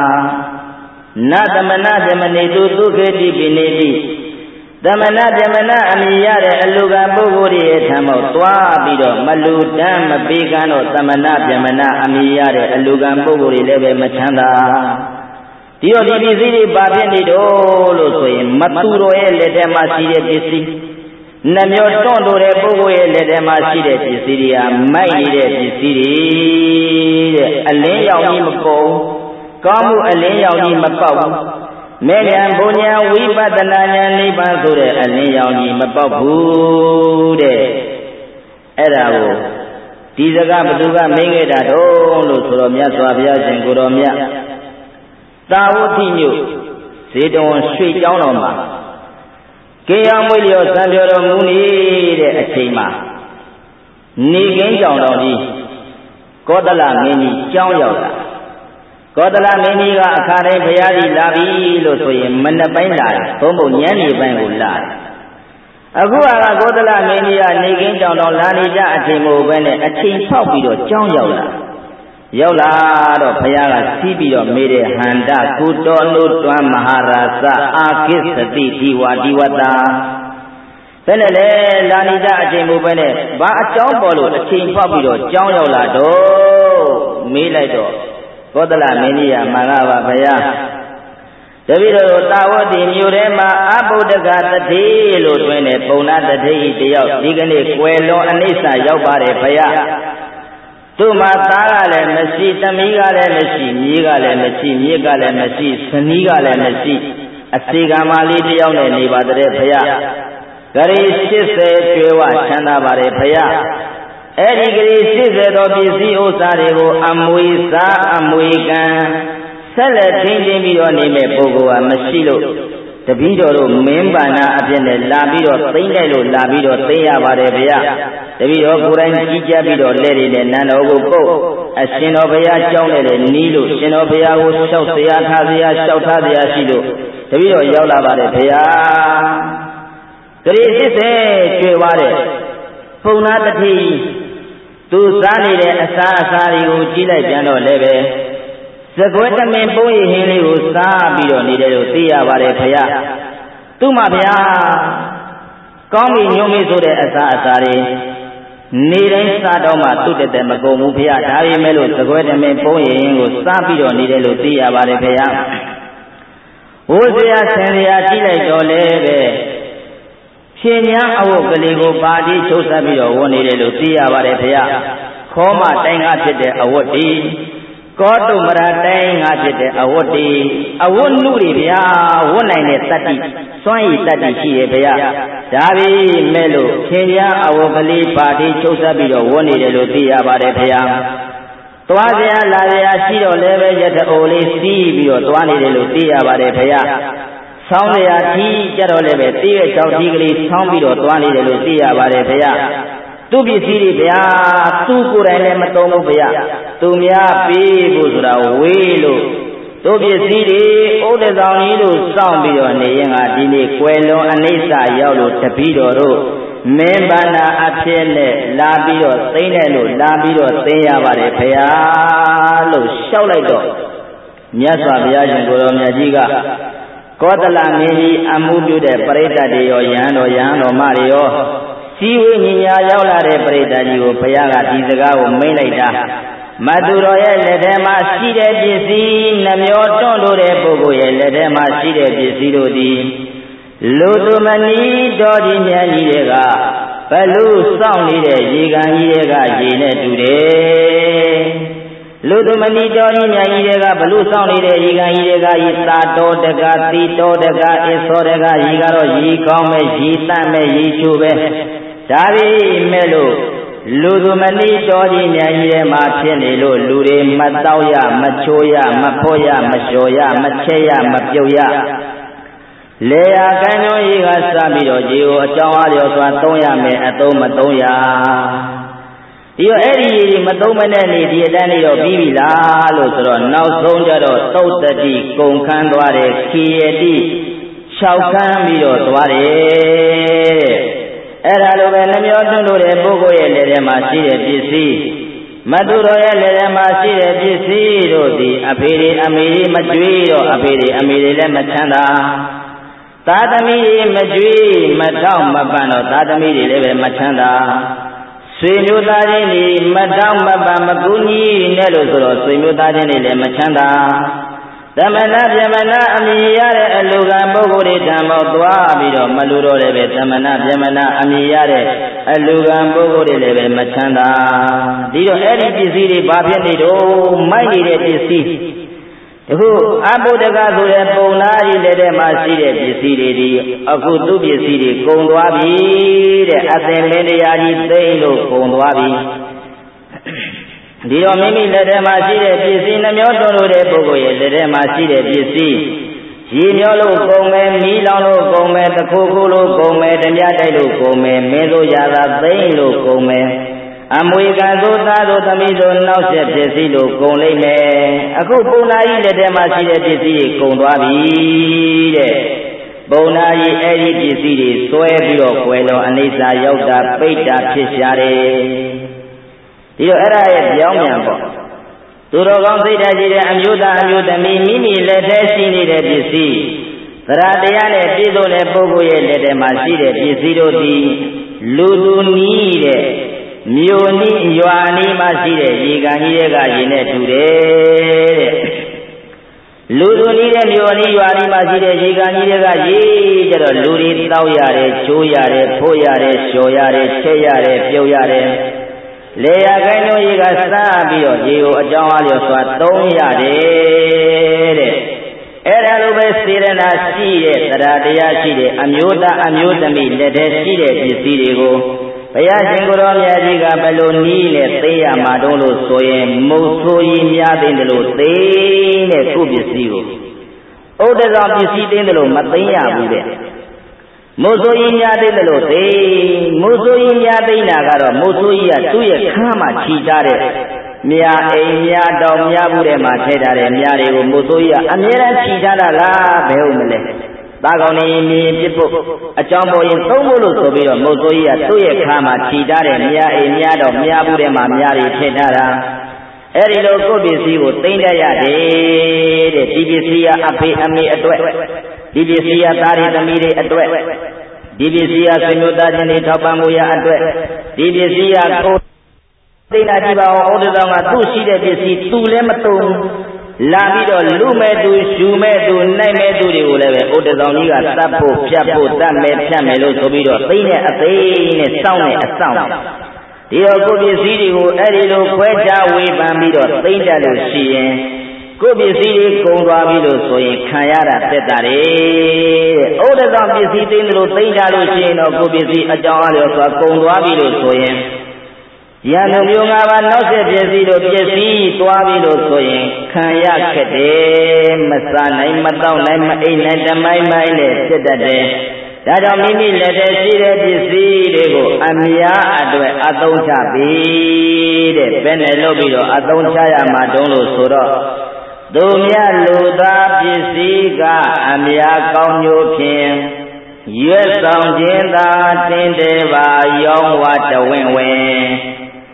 Natamana jamanitu tukiti binedi Tamana jamana amiyare aluga buguri etamo Tua bido malu dam bigano Tamana jamana amiyare aluga buguri lebe machanda Dio di bisiri babini dolo soye maturo e lede masire bisi Namyo tondo re bogo e lede masire bisiri ya maini de bisiri Alen yao ni mako Kamu alen yao ni mapau Menyan bonya wipatana nyan nipan sore alen yao ni mapau bude Era wo Tizaga betuga menge da dolo soro mya swabya senguro mya Tawuti nyu Sedon shui chao no ma Kaya mwilyo sanbyoro muni de achima Nigin chao no di Kodala meni chao yao la Kodala meni ga akhare bhayari labi lo soye manapain la Tombo nyani pain ko la Aku aga Kodala meni ga nigin chao no lani ja achimo bene achim phao pi do chao yao laရောက်လာတော့ဘုရားကစီးပြီးတော့မေးတဲ့ဟန္တာကုတောနုတွမ်းမဟာရာဇအာကိသတိဒီဝဒီဝတ္တာဘယ်နဲ့လဲလာနေကြအချိန်မို့ပဲနဲ့ဘာအကြောင်းပေါ်လို့အချိန်ဖောက်ပြီးတော့ကြောင်းရောက်လာတော့မေးလိုက်တော့ကောသလမင်းကြီးကမှန်လားပါဘုရားတပည့်တော်တာဝတိမြို့ထဲမှာအဘုဒ္ဓကတတိလို့တွင်တဲ့ပုံနာတတိတယောက်ဒီကနေ့ကွယ်လွန်အနိစ္စရောက်ပါတယ်ဘုရားသူ့မှာသားကလည်းမရှိသမီးကလည်းမရှိမြေးကလည်းမရှိမြေကလည်းမရှိဇနီးကလည်းမရှိအစီကံမလေးတယောက်နဲ့နေပါတဲ့ဖယားဂရီ80ကျွေးဝချမ်းသာပါတယ်ဖယားအဲ့ဒီဂရီ80သောပစ္စည်းဥစ္စာတွေကိုအမွေစားအမွေကံဆက်လက်ထိန်းသိမ်းပြီးတော့နေမဲ့ပုဂ္ဂိုလ်ကမရှိလို့တပည့်တော်တို့မင်းပါဏအဖြစ်နဲ့လာပြီးတော့သိမ့်လိုက်လို့လာပြီးတော့သိရပါတယ်ဗျာတပည့်တော်ကိုယ်တိုင်ကြီးကြပ်ပြီးတော့လက်ရည်နဲ့နန်းတော်ကိုပုတ်အရှင်တော်ဘုရားကြောင်းနဲ့နီးလို့ရှင်တော်ဘုရားကိုလျှောက်တရားထားစရာလျှောက်ထားစရာရှိလို့တပည့်တော်ရောက်လာပါတယ်ဗျာဂရီ80ကျွေသွားတဲ့ပုံနာတတိသူစားနေတဲ့အစားအစာတွေကိုကြီးလိုက်ပြန်တော့လည်းပဲစကွဲတမင်ပုံးရည်ဟင်းလေးကိုစားပြီးတော့နေတယ်လို့သိရပါတယ်ခရားသူ့မှာဗျာကောင်းပြီညုံမေးဆိုတဲ့အစားအစာတွေနေတိုင်းစားတော့မှသူ့တက်တက်မကုန်ဘူးဗျာဒါပေမဲ့လို့စကွဲတမင်ပုံးရည်ဟင်းကိုစားပြီးတော့နေတယ်လို့သိရပါတယ်ခရားဝိုးစရာဆင်စရာကြည့်လိုက်တော့လည်းပဲဖြင်းညာအဝတ်ကလေးကိုပါတိချုပ်ဆက်ပြီးတော့ဝင်နေတယ်လို့သိရပါတယ်ခရားခေါမတိုင်းကဖြစ်တဲ့အဝတ်ဒီကောတုမရတိုင်းငါဖြစ်တဲ့အဝတ်တီအဝတ်နုတွေဗျာဝတ်နိုင်တဲ့တတ္တိစွမ်းရည်တတ္တိရှိရဲ့ဗျာဒါပေမဲ့လို့ခင်ဗျာအဝတ်ကလေးပါတိချုပ်ဆက်ပြီးတော့ဝတ်နေတယ်လို့သိရပါတယ်ဗျာသွားစရာလာစရာရှိတော့လည်းပဲရတအိုလေးစီးပြီးတော့သွားနေတယ်လို့သိရပါတယ်ဗျာဆောင်းစရာထီးကြတော့လည်းပဲတည့်ရဲ့ကြောက်ထီးကလေးဆောင်းပြီးတော့သွားနေတယ်လို့သိရပါတယ်ဗျာသူပစ္စည်းတွေဗျာသူ့ကိုယ်တိုင်လည်းမသုံးဘူးဗျာသူများပေးဖို့ဆိုတာဝေးလို့သူပစ္စည်းတွေဥဒ္ဒဆောင်ကြီးလို့စောင့်ပြီးတော့နေရင်ကဒီနေ့ကွယ်လွန်အနိစ္စရောက်လို့တပည့်တော်တို့မင်းဘာနာအဖြစ်နဲ့လာပြီးတော့သိမ့်တယ်လို့လာပြီးတော့သိရပါတယ်ဗျာလို့လျှောက်လိုက်တော့မြတ်စွာဘုရားရှင်ကိုယ်တော်မြတ်ကြီးကကောသလမင်းကြီးအမှုပြုတဲ့ပရိသတ်တွေရောယဟန်တော်မတွေရောစီဝိညာဉ်ရောက်လာတဲ့ပရိသတ်ကြီးကိုဘုရားကဒီစကားကိုမိန့်လိုက်တာမသူတော်ရဲ့လက်ထဲမှာရှိတဲ့ပစ္စည်းနှမျောတွန့်လို့တဲ့ပုဂ္ဂိုလ်ရဲ့လက်ထဲမှာရှိတဲ့ပစ္စည်းတို့သည်လူသူမနီတော်ကြီးမြတ်ကြီးတွေကဘလူစောင့်နေတဲ့ရေကန်ကြီးတွေကရေနဲ့တူတယ်လူသူမနီတော်ကြီးမြတ်ကြီးတွေကဘလူစောင့်နေတဲ့ရေကန်ကြီးတွေကဤသာတော်တကသီတော်တကအစ္စောတကရေကတော့ရေကောင်းမဲ့ရေတတ်မဲ့ရေချိုပဲဒါပေမဲ့လို့လူသူမနီတော်ကြီးမြတ်ကြီးတွေမှာဖြစ်နေလို့လူတွေမတောက်ရမချိုးရမဖို့ရမလျှော်ရမချက်ရမပြုတ်ရလေယာကိုင်းလုံးကြီးကစပြီးတော့ရေကိုအကြောင်းအားလျော်စွာသုံးရမယ်အသုံးမသုံးရဒီတော့အဲ့ဒီရေဒီမသုံးမနဲ့နေဒီအတန်းလေးတော့ပြီးပြီလားလို့ဆိုတော့နောက်ဆုံးကြတော့သုတ်တတိကုန်ခန်းသွားတယ်ခေယတိ6ခန်းပြီးတော့သွားတယ်အဲ့ဒါလိုပဲနှမျောတွန်းလို့တဲ့ပုဂ္ဂိုလ်ရဲ့လက်ထဲမှာရှိတဲ့ပစ္စည်းမသူတော်ရဲ့လက်ထဲမှာရှိတဲ့ပစ္စည်းတို့သည်အဖေတွေအမေတွေမကြွေးတော့အဖေတွေအမေတွေလည်းမချမ်းသာသာသမီတွေမကြွေးမတောက်မပန့်တော့သာသမီတွေလည်းပဲမချမ်းသာဆွေမျိုးသားချင်းတွေမတောက်မပန့်မကူညီနဲ့လို့ဆိုတော့ဆွေမျိုးသားချင်းတွေလည်းမချမ်းသာသမဏဗျမဏအမြင်ရတဲ့အလူကံပုဂ္ဂိုလ်တွေဓမ္မောသွားပြီးတော့မလူတော့လည်းပဲသမဏဗျမဏအမြင်ရတဲ့အလူကံပုဂ္ဂိုလ်တွေလည်းပဲမချမ်းသာဒီတော့အဲ့ဒီပစ္စည်းတွေဘာဖြစ်နေတော့မိုက်နေတဲ့ပစ္စည်းအခုအဘုဒ္ဓကဆိုတဲ့ပုံနာဤလက်ထဲမှာရှိတဲ့ပစ္စည်းတွေဒီအခုသူ့ပစ္စည်းတွေကုန်သွားပြီတဲ့အသင်မင်းတရားကြီးသိမ့်လို့ကုန်သွားပြီဒီတော့မိမိလက်ထဲမှာရှိတဲ့ပစ္စည်းနှမျောတွန်းလို့တဲ့ပုဂ္ဂိုလ်ရဲ့လက်ထဲမှာရှိတဲ့ပစ္စည်းရေမျောလို့ကုန်မယ်မီးလောင်လို့ကုန်မယ်တခိုးခိုးလို့ကုန်မယ်ဓမြတိုက်လို့ကုန်မယ်မင်းတို့ရတာသိမ့်လို့ကုန်မယ်အမွေကံသို့သားတို့သမီးတို့နောက်ဆက်ပစ္စည်းလို့ကုန်လိမ့်မယ်အခုပုံနာကြီးလက်ထဲမှာရှိတဲ့ပစ္စည်းတွေကုန်သွားပြီတဲ့ပုံနာကြီးအဲ့ဒီပစ္စည်းတွေဆွဲပြီးတော့ကွယ်တော်အနိစ္စရောက်တာပိဋ္ဌာဖြစ်ရှာတယ်ဒီတော့အဲ့ဒါရဲ့ပြောင်းပြန်ပေါ့သူတော်ကောင်းစိတ်ဓာတ်ကြီးတဲ့အမျိုးသားအမျိုးသမီးမိမိလက်ထဲရှိနေတဲ့ပစ္စည်းသရတရားနဲ့ပြည့်စုံတဲ့ပုဂ္ဂိုလ်ရဲ့လက်ထဲမှာရှိတဲ့ပစ္စည်းတို့သည်လူသူနီးတဲ့မြို့နီးရွာနီးမှာရှိတဲ့ရေကန်ကြီးတွေကရေနဲ့တူတယ်တဲ့လူသူနီးတဲ့မြို့နီးရွာနီးမှာရှိတဲ့ရေကန်ကြီးတွေကရေကြတော့လူတွေတောက်ရတယ်ချိုးရတယ်ဖိုးရတယ်လျှော်ရတယ်ချက်ရတယ်ပြုတ်ရတယ်လေယာကိုင်းတို့ရေကစပြီးတော့ရေကိုအကြောင်းအားလျော်စွာသုံးရတယ်တဲ့အဲ့ဒါလိုပဲစေရနာရှိတဲ့တရားတရားရှိတဲ့အမျိုးသားအမျိုးသမီးလက်ထဲရှိတဲ့ပစ္စည်းတွေကိုဘုရားရှင်ကိုရောမြတ်ကြီးကဘယ်လိုနည်းနဲ့သိရမှာတုံးလို့ဆိုရင်မုတ်ဆိုးကြီးများသိတယ်လို့သိတဲ့ခုပစ္စည်းကိုဥဒ္ဒဇောပစ္စည်းသိတယ်လို့မသိရဘူးတဲ့မုတ်ဆိုးကြီးများသိတယ်လို့သိမုတ်ဆိုးကြီးများသိတာကတော့မုတ်ဆိုးကြီးကသူ့ရဲ့ခန်းမှာခြိထားတဲ့မြာအိမ်မြာတောင်မြာဘူးထဲမှာထည့်ထားတဲ့မြာတွေကိုမုတ်ဆိုးကြီးကအမြဲတမ်းခြိထားတာလားဘယ်ဟုတ်မလဲသားကောင်းနေမြင်ပြဖို့အကြောင်းပေါ်ရင်သုံးဖို့လို့ဆိုပြီးတော့မုတ်ဆိုးကြီးကသူ့ရဲ့ခါမှာခြိထားတဲ့မြာအိမ်မြာတော့မြာဘူးထဲမှာမြာတွေထည့်ထားတာအဲ့ဒီလိုကိုယ့်ပစ္စည်းကိုသိမ့်တတ်ရတယ်တဲ့ဒီပစ္စည်းကအဖေအမေအတွက်ဒီပစ္စည်းကသားတွေသမီးတွေအတွက်ဒီပစ္စည်းကဆွေမျိုးသားချင်းတွေထောက်ပံ့မှုရအတွက်ဒီပစ္စည်းကကိုယ်သိတာကြည့်ပါဦးဥဒ္ဒသောကသူ့ရှိတဲ့ပစ္စည်းသူလည်းမတုံလာပြီးတော့လူမဲ့သူရှူမဲ့သူနိုင်မဲ့သူတွေကိုလည်းပဲဥဒ္ဒသောကြီးကတတ်ဖို့ဖြတ်ဖို့တတ်မယ်ဖြတ်မယ်လို့ဆိုပြီးတော့သိတဲ့အသိနဲ့စောင့်တဲ့အဆောင်ဒီတော့ကိုယ်ပစ္စည်းတွေကိုအဲ့ဒီလိုခွဲခြားဝေဖန်ပြီးတော့သိတတ်လို့ရှိရင်ကိုယ်ပစ္စည်းတွေကုန်သွားပြီလို့ဆိုရင်ခံရတာတက်တာတယ်တဲ့ဥဒ္ဒသောပစ္စည်းသိတယ်လို့သိကြလို့ရှိရင်တော့ကိုယ်ပစ္စည်းအကြောင်းအလျော်စွာကုန်သွားပြီလို့ဆိုရင်ရန်သူမျိုး၅ပါးနောက်ဆက်ပစ္စည်းတို့ပစ္စည်းသွားပြီလို့ဆိုရင်ခံရခက်တယ်မစားနိုင်မတောက်နိုင်မအိပ်နိုင်တမိုင်းမိုင်းနဲ့ဖြစ်တတ်တယ်ဒါကြောင့်မိမိလက်ထဲရှိတဲ့ပစ္စည်းတွေကိုအများအတွက်အသုံးချပြီးတဲ့ဘယ်နဲ့လုပ်ပြီးတော့အသုံးချရမှာတုံးလို့ဆိုတော့သူမြတ်လူသားပစ္စည်းကအများကောင်းမျိုးဖြင့်ရွက်ဆောင်ခြင်းသာတင်တယ်ပါရောင်းဝတဝင့်ဝင်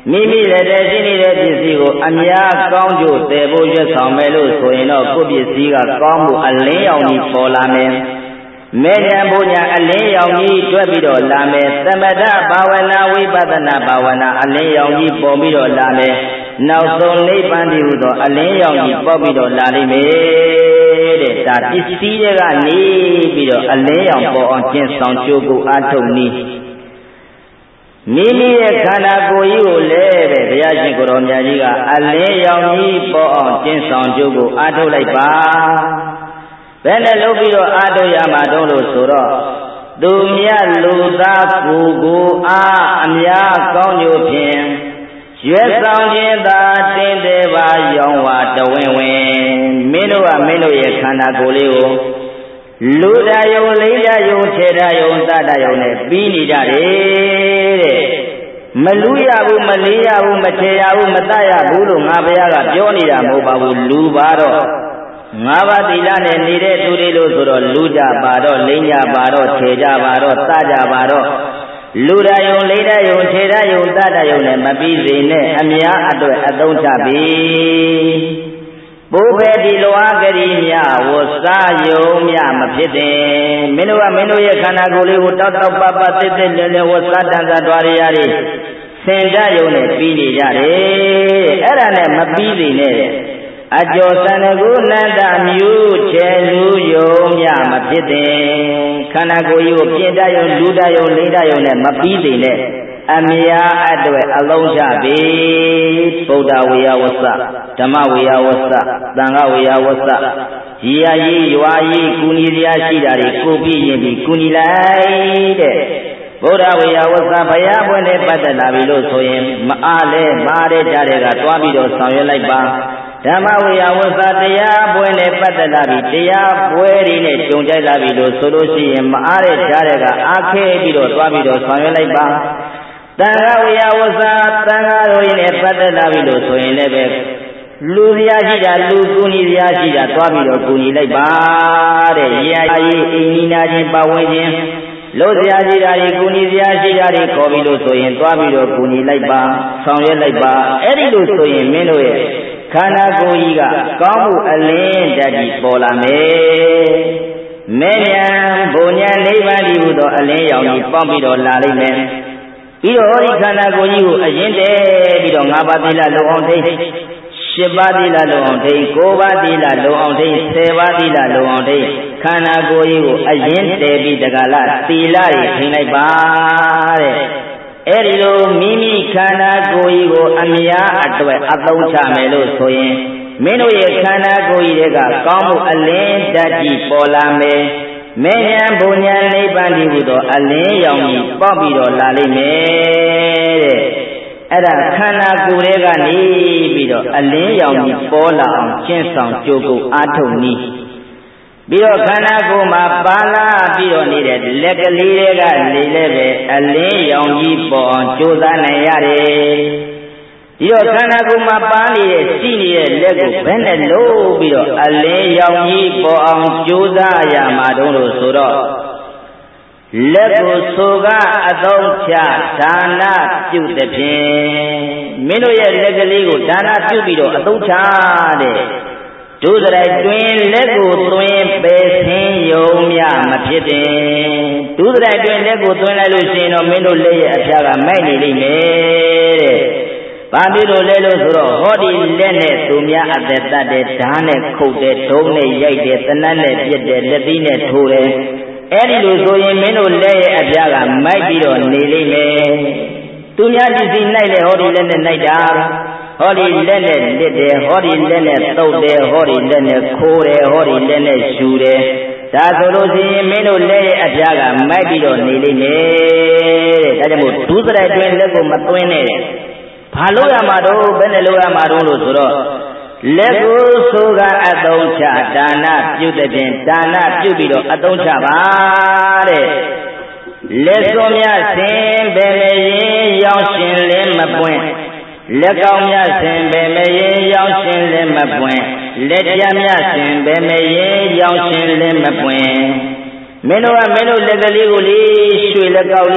မိမိလက်ထဲရှိနေတဲ့ပစ္စည်းကိုအများကောင်းကျိုးတည်ဖို့ရွတ်ဆောင်မယ်လို့ဆိုရင်တော့ကိုယ့်ပစ္စည်းကကောင်းမှုအလင်းရောင်ကြီးပေါ်လာမယ်။မေညာဘုညာအလင်းရောင်ကြီးတွက်ပြီးတော့လာမယ်။သမထဘာဝနာဝိပဿနာဘာဝနာအလင်းရောင်ကြီးပေါ်ပြီးတော့လာမယ်။နောက်ဆုံးနိဗ္ဗာန်တည်းဟူသောအလင်းရောင်ကြီးပေါ်ပြီးတော့လာလိမ့်မယ်တဲ့။ဒါပစ္စည်းတွေကနေပြီးတော့အလင်းရောင်ပေါ်အောင်ကျင့်ဆောင်ကြိုးကိုအားထုတ်နည်းမိမိရဲ့ခန္ဓာကိုယ်ကြီးကိုလည်းပဲဘုရားရှင်ကိုယ်တော်မြတ်ကြီးကအလင်းရောင်ကြီးပေါ်အောင်ကျင့်ဆောင်ကြိုးကိုအားထုတ်လိုက်ပါဘယ်နဲ့လုပ်ပြီးတော့အားထုတ်ရမှာတုံးလို့ဆိုတော့သူမြတ်လူသားကိုအားအများကောင်းကျိုးဖြင့်ရွယ်ဆောင်ခြင်းသာတင်းတယ်ပါရောင်ဝါတဝင်းဝင်းမင်းတို့ရဲ့ခန္ဓာကိုယ်လေးကိုလူတယုံလိမ့်တယုံခြေတယုံတတယုံနဲ့ပြီးနေကြတယ်တဲ့မလူရဘူးမလေးရဘူးမခြေရဘူးမတရဘူးလို့ငါဘုရားကပြောနေတာမဟုတ်ပါဘူးလူပါတော့ငါးပါးသီလနဲ့နေတဲ့သူတွေလို့ဆိုတော့လူကြပါတော့လိမ့်ကြပါတော့ခြေကြပါတော့တကြပါတော့လူတယုံလိမ့်တယုံခြေတယုံတတယုံနဲ့မပြီးစေနဲ့အများအတွက်အသုံးချပြီဘုဘေဒီလောအဂရိမြဝစားယုံမြမဖြစ်တယ်မင်းတို့ရဲ့ခန္ဓာကိုယ်လေးကိုတောက်တောက်ပပတစ်တစ်လဲလဲဝစားတန်စာတွားရရည်စင်တယုံနဲ့ပြီးနေကြတယ်အဲ့ဒါနဲ့မပြီးသေးနဲ့အကျော်သန္တကုနန္တမျိုးချေလူယုံမြမဖြစ်တယ်ခန္ဓာကိုယ်ကြီးကိုပြင်တယုံလူတယုံလိမ့်တယုံနဲ့မပြီးသေးနဲ့အများအတွက်အလုံးချပြီဗုဒ္ဓဝေယဝဆဓမ္မဝေယဝဆသံဃဝေယဝဆရည်ရည်ရွာရည်ကုဏီတရားရှိတာတွေကိုပြီးရင်ပြီးကုဏီလိုက်တဲ့ဗုဒ္ဓဝေယဝဆဘုရားပွင့်နဲ့ပတ်သက်လာပြီလို့ဆိုရင်မအားလဲမားတဲ့ကြားတဲ့ကတွားပြီးတော့ဆောင်ရွက်လိုက်ပါဓမ္မဝေယဝဆတရားပွဲနဲ့ပတ်သက်လာပြီတရားပွဲတွေနဲ့ကြုံကြိုက်လာပြီလို့ဆိုလို့ရှိရင်မအားတဲ့ကြားတဲ့ကအားခဲပြီးတော့တွားပြီးတော့ဆောင်ရွက်လိုက်ပါသံဃဝေယဝဆသံဃာတို့နဲ့ပတ်သက်လာပြီလို့ဆိုရင်လည်းပဲလူစရာရှိတာလူကူညီစရာရှိတာတွားပြီးတော့ကူညီလိုက်ပါတဲ့ရည်ရည်အိမ်နီးနာချင်းပတ်ဝန်းကျင်လို့စရာရှိတာတွေကူညီစရာရှိတာတွေခေါ်ပြီးလို့ဆိုရင်တွားပြီးတော့ကူညီလိုက်ပါဆောင်ရွက်လိုက်ပါအဲ့ဒီလိုဆိုရင်မင်းတို့ရဲ့ခန္ဓာကိုယ်ကြီးကကောင်းမှုအလင်းတတ်ပြီးပေါ်လာမယ်မေညာဘုံညာနိဗ္ဗာန်တည်းဟူသောအလင်းရောင်ကြီးပေါက်ပြီးတော့လာလိမ့်မယ်ပြီးတော့ဒီခန္ဓာကိုယ်ကြီးကိုအရင်တည်းပြီးတော့၅ပါးသီလလုံအောင်ထိ၈ပါးသီလလုံအောင်ထိ၉ပါးသီလလုံအောင်ထိ10ပါးသီလလုံအောင်ထိခန္ဓာကိုယ်ကြီးကိုအရင်တည်းပြီးတက္ကလသီလတွေထိလိုက်ပါတဲ့အဲ့ဒီလိုမိမိခန္ဓာကိုယ်ကြီးကိုအများအတွက်အသုံးချမယ်လို့ဆိုရင်မင်းတို့ရဲ့ခန္ဓာကိုယ်ကြီးတွေကကောင်းမှုအလင်းတတ်ကြီးပေါ်လာမယ်မေညာဘုံညာနိဗ္ဗာန်တည်းဟူသောအလင်းရောင်ကြီးပေါက်ပြီးတော့လာလိမ့်မယ်တဲ့အဲ့ဒါခန္ဓာကိုယ်တွေကနေပြီးတော့အလင်းရောင်ကြီးပေါ်လာအောင်ကျင့်ဆောင်ကြိုးကိုအားထုတ်နည်းပြီးတော့ခန္ဓာကိုယ်မှာပါလာပြီးတော့နေတဲ့လက်ကလေးတွေကလေလည်းပဲအလင်းရောင်ကြီးပေါ်အောင်ကြိုးစားနိုင်ရတယ်ဒီတော့ခန္ဓာကိုယ်မှာပါနေတဲ့ရှိနေတဲ့လက်ကိုဘယ်နဲ့လို့ပြီးတော့အလင်းရောင်ကြီးပေါ်အောင်ကြိုးစားရမှာတုံးလို့ဆိုတော့လက်ကိုဆိုကအသုံးချဒါနပြုတဲ့ဖြင့်မင်းတို့ရဲ့လက်ကလေးကိုဒါနပြုပြီးတော့အသုံးချတဲ့ဒုစရိုက်တွင်လက်ကိုသွင်းပယ်ဆင်းယုံမြမဖြစ်တယ်ဒုစရိုက်တွင်လက်ကိုသွင်းလိုက်လို့ရှိရင်တော့မင်းတို့လက်ရဲ့အဖျားကမိုက်နေလိမ့်မယ်တဲ့ဘာဖြစ်လို့လဲလို့ဆိုတော့ဟောဒီလက်နဲ့သူများအသက်တတ်တဲ့ဓာတ်နဲ့ခုတ်တဲ့ဒုံးနဲ့ရိုက်တဲ့တနတ်နဲ့ပြစ်တဲ့လက်သီးနဲ့ထိုးတယ်အဲ့ဒီလိုဆိုရင်မင်းတို့လက်ရဲ့အဖျားကမိုက်ပြီးတော့နေလိမ့်မယ်သူများပစ္စည်းနိုင်လေဟောဒီလက်နဲ့နိုင်တာဟောဒီလက်နဲ့လစ်တယ်ဟောဒီလက်နဲ့သုတ်တယ်ဟောဒီလက်နဲ့ခိုးတယ်ဟောဒီလက်နဲ့ရှူတယ်ဒါဆိုလို့ရှိရင်မင်းတို့လက်ရဲ့အဖျားကမိုက်ပြီးတော့နေလိမ့်မယ်တဲ့ဒါကြောင့်မို့ဒုစရိုက်တွင်လက်ကိုမသွင်းနဲ့ဘာလို့ရမှာတော့ဘယ်နဲ့လို့ရမှာတော့လို့ဆိုတော့လက်ကိုဆိုကအသုံးချဒါနပြုတဲ့ဖြင့်ဒါနပြုပြီးတော့အသုံးချပါတဲ့လက်စွန်များဆင်ပဲမရင်ရောင်းရှင်လည်းမပွင့်လက်ကောင်းများဆင်ပဲမရင်ရောင်းရှင်လည်းမပွင့်လက်ပြများဆင်ပဲမရင်ရောင်းရှင်လည်းမပွင့်မင်းတို့လက်ကလေးကိုလေရွှေလက်ကောက်လေး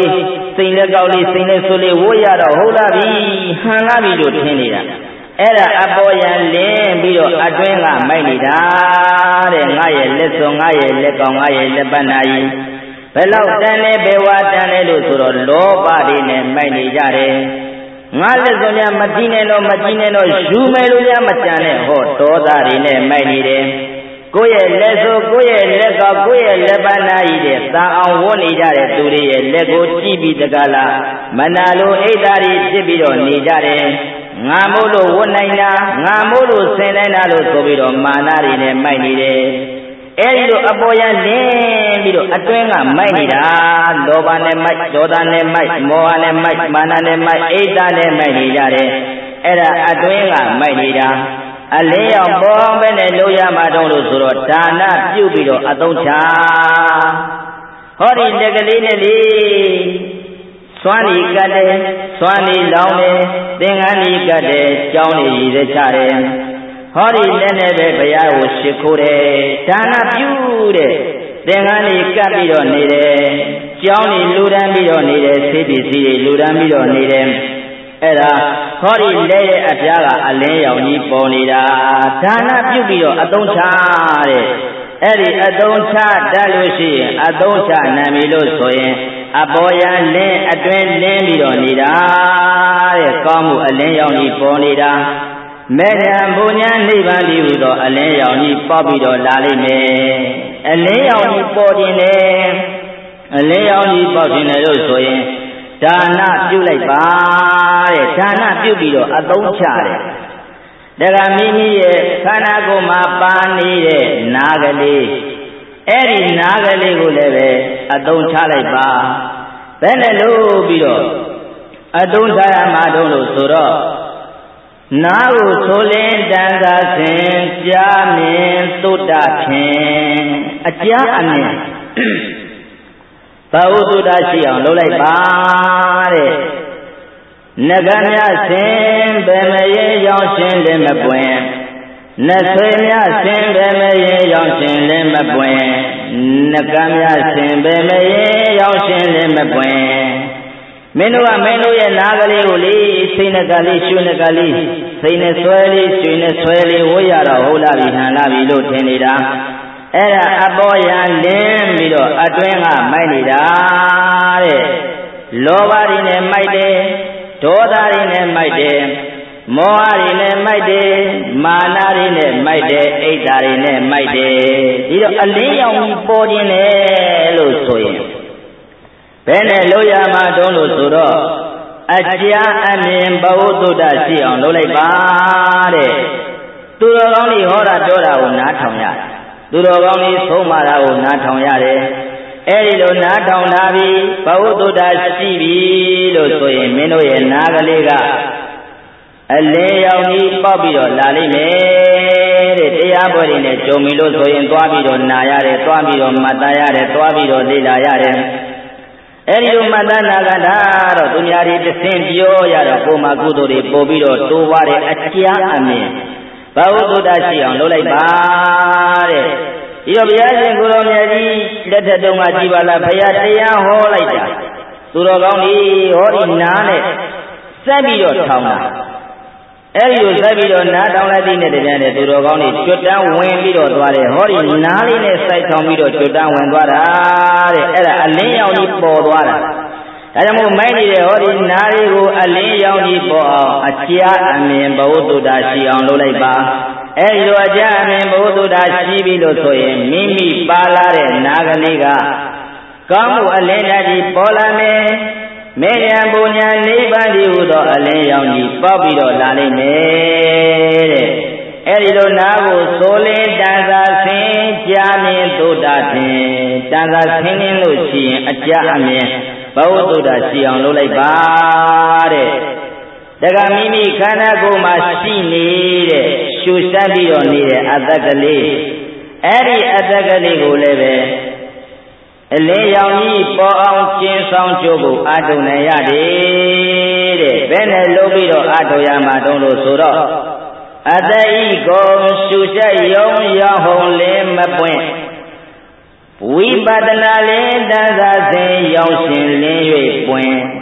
စိန်လက်ကောက်လေးစိန်လက်ဆိုးလေးဝိုးရတော့ဟုတ်လားပြီဟန်လာပြီလို့ထင်နေတာအဲ့ဒါအပေါ်ယံလင်းပြီးတော့အတွင်းကမိုက်နေတာတဲ့ငါရဲ့လက်စုံငါရဲ့လက်ကောင်ငါရဲ့လက်ပတ်နာကြီးဘယ်လောက်တန်လဲဘယ်ဝါတန်လဲလို့ဆိုတော့လောဘတွေနဲ့မိုက်နေကြတယ်ငါလက်စုံများမကြည့်နဲ့တော့ယူမယ်လို့များမကြံနဲ့ဟောဒေါသတွေနဲ့မိုက်နေတယ်ကိုယ့်ရဲ့လက်ဆိုကိုယ့်ရဲ့လက်ကောက်ကိုယ့်ရဲ့လက်ပတ်နာကြီးတဲ့သာအောင်ဝတ်နေကြတဲ့သူတွေရဲ့လက်ကိုကြည့်ပြီးတကလားမနာလိုအိတ်သားတွေဖြစ်ပြီးတော့နေကြတယ်ငါမို့လို့ဝတ်နိုင်တာငါမို့လို့ဆင်နိုင်တာလို့ဆိုပြီးတော့မာနတွေနဲ့မိုက်နေတယ်အဲဒီလိုအပေါ်ယံလင်းပြီးတော့အတွင်းကမိုက်နေတာလောဘနဲ့မိုက်ဒေါသနဲ့မိုက်မောဟနဲ့မိုက်မာနနဲ့မိုက်အိတ်သားနဲ့မိုက်နေကြတယ်အဲ့ဒါအတွင်းကမိုက်နေတာအလင်းရောက်ပေါ်အောင်ပဲနဲ့လို့ရမှာတော့လို့ဆိုတော့ဒါနပြုပြီးတော့အသုံးချဟောဒီလက်ကလေးနဲ့လေစွမ်းနေကတ်တယ်စွမ်းနေလောင်းတယ်သင်္ကန်းနေကတ်တယ်ကြောင်းနေရည်စချတယ်ဟောဒီလက်နဲ့ပဲဘုရားကိုရှိခိုးတယ်ဒါနပြုတဲ့သင်္ကန်းနေကတ်ပြီးတော့နေတယ်ကြောင်းနေလူတန်းပြီးတော့နေတယ်ဆေးပစ္စည်းတွေလူတန်းပြီးတော့နေတယ်အဲ့ဒါဟောဒီလက်ရဲ့အပြားကအလင်းရောင်ကြီးပေါ်နေတာဒါနပြုပြီးတော့အသုံးချတဲ့အဲ့ဒီအသုံးချတတ်လို့ရှိရင်အသုံးချနိုင်ပြီလို့ဆိုရင်အပေါ်ယံလင်းအတွင်းလင်းပြီးတော့နေတာတဲ့ကောင်းမှုအလင်းရောင်ကြီးပေါ်နေတာမေတ္တာဘုံညာနိဗ္ဗာန်ဒီဟူသောအလင်းရောင်ကြီးပေါက်ပြီးတော့လာလိမ့်မယ်အလင်းရောင်ကြီးပေါ်တင်တယ်အလင်းရောင်ကြီးပေါက်တင်တယ်လို့ဆိုရင်ဒါနပြုလိုက်ပါတဲ့ဒါနပြုပြီးတော့အသုံးချတယ်ဒါကမိမိရဲ့ခန္ဓာကိုယ်မှာပါနေတဲ့နာကလေးအဲ့ဒီနာကလေးကိုလည်းပဲအသုံးချလိုက်ပါဘယ်နဲ့လို့ပြီးတော့အသုံးချရမှာတော့လို့ဆိုတော့နာကိုဆိုလင်းတန်သာစဉ်ကြားမြင်သုတ္တဖြင့်အကြားအမြင်ဘာဝသုတ္တရှိအောင်လုပ်လိုက်ပါတဲ့နဂမြဆင်ဘယ်မရေရောက်ရှင်လင်းမပွင့်နဆွေမြဆင်ဘယ်မရေရောက်ရှင်လင်းမပွင့်နဂမြဆင်ဘယ်မရေရောက်ရှင်လင်းမပွင့်မင်းတို့ကမင်းတို့ရဲ့နာကလေးကိုလေစိတ်နဲ့ကလေးရွှေနဲ့ကလေးစိတ်နဲ့ဆွဲလေးရွှေနဲ့ဆွဲလေးဝိရတော့ဟုတ်လားပြီဟန်လားပြီလို့ထင်နေတာအဲ့ဒါအပေါ်ယံလင်းပြီးတော့အတွင်းကမိုက်နေတာတဲ့လောဘတွေနဲ့မိုက်တယ်ဒေါသတွေနဲ့မိုက်တယ်မောဟတွေနဲ့မိုက်တယ်မာနတွေနဲ့မိုက်တယ်အိတ်ဓာတွေနဲ့မိုက်တယ်ဒီတော့အလင်းရောင်ကြီးပေါ်တင်တယ်လို့ဆိုရင်ဘယ်နဲ့လို့ရမှာတုံးလို့ဆိုတော့အကြားအမြင်ဘဝတုဒ္ဒရှိအောင်လုပ်လိုက်ပါတဲ့သူတော်ကောင်းတွေဟောတာပြောတာကိုနားထောင်ရတယ်သူတော်ကောင်းတွေဆုံးမတာကိုနားထောင်ရတယ်အဲ့ဒီလိုနားထောင်လာပြီဘဝတုဒ္ဒရှိပြီလို့ဆိုရင်မင်းတို့ရဲ့နားကလေးကအလင်းရောင်ကြီးပေါက်ပြီးတော့လာလိမ့်မယ်တဲ့တရားပွဲတွေနဲ့ကြုံပြီလို့ဆိုရင်သွားပြီးတော့နာရတယ်သွားပြီးတော့မှတ်သားရတယ်သွားပြီးတော့လေ့လာရတယ်အဲ့ဒီလိုမှတ်သားနာကတာတော့သူများတွေတဆင့်ပြောရတော့ကိုယ်မှာကုသိုလ်တွေပို့ပြီးတော့တိုးွားတဲ့အကြားအမြင်ဘာဝတ္တရှိအောင်လုပ်လိုက်ပါတဲ့ဒီတော့ဘုရားရှင်ကိုရောမြတ်ကြီးလက်ထက်တုန်းကကြည်ပါလားဘုရားတရားဟောလိုက်တာသူတော်ကောင်းကြီးဟောဒီနားနဲ့ဆက်ပြီးတော့ထောင်တာအဲ့ဒီလိုဆက်ပြီးတော့နားထောင်လိုက်တဲ့နဲ့တည်းနဲ့သူတော်ကောင်းကြီးကျွတ်တန်းဝင်ပြီးတော့သွားတယ်ဟောဒီနားလေးနဲ့စိုက်ထောင်ပြီးတော့ကျွတ်တန်းဝင်သွားတာတဲ့အဲ့ဒါအလင်းရောင်ကြီးပေါ်သွားတာဒါကြောင့်မို့မိုက်နေတဲ့ဟောဒီနားလေးကိုအလင်းရောင်ကြီးပေါ်အောင်အကြားအမြင်ဘဝတ္တရှိအောင်လုပ်လိုက်ပါအဲ့ဒီလိုအကြားအမြင်ဘဝတ္တရှိပြီလို့ဆိုရင်မိမိပါလာတဲ့နားကလေးကကောင်းမှုအလင်းဓာတ်ကြီးပေါ်လာမယ်မေယံပူညာနိဗ္ဗာန်ဒီဟူသောအလင်းရောင်ကြီးပေါက်ပြီးတော့လာလိမ့်မယ်တဲ့အဲ့ဒီလိုနားကိုဆိုလင်းတန်သာဆင်းကြားမြင်သုတ္တဖြင့်တန်သာဆင်းနေလို့ရှိရင်အကြားအမြင်ဘဝတ္တရှိအောင်လုပ်လိုက်ပါတဲ့တက္ကမိမိခန္ဓာကိုယ်မှာရှိနေတဲ့ရှုစပ်ပြီးတော့နေတဲ့အတ္တကလေးအဲ့ဒီအတ္တကလေးကိုလည်းပဲအလင်းရောင်ကြီးပေါ်အောင်ကျင်းဆောင်ကြိုးဖို့အာထုံနိုင်ရတယ်တဲ့ဘယ်နဲ့လုပ်ပြီးတော့အာထုံရမှာတုံးလို့ဆိုတော့အတ္တဤကိုရှုဆက်ယုံရောက်ဟုံလင်းမပွင့်ဝိပဿနာလင်းတန်သာစဉ်ရောက်ရှင်လင်း၍ပွင့်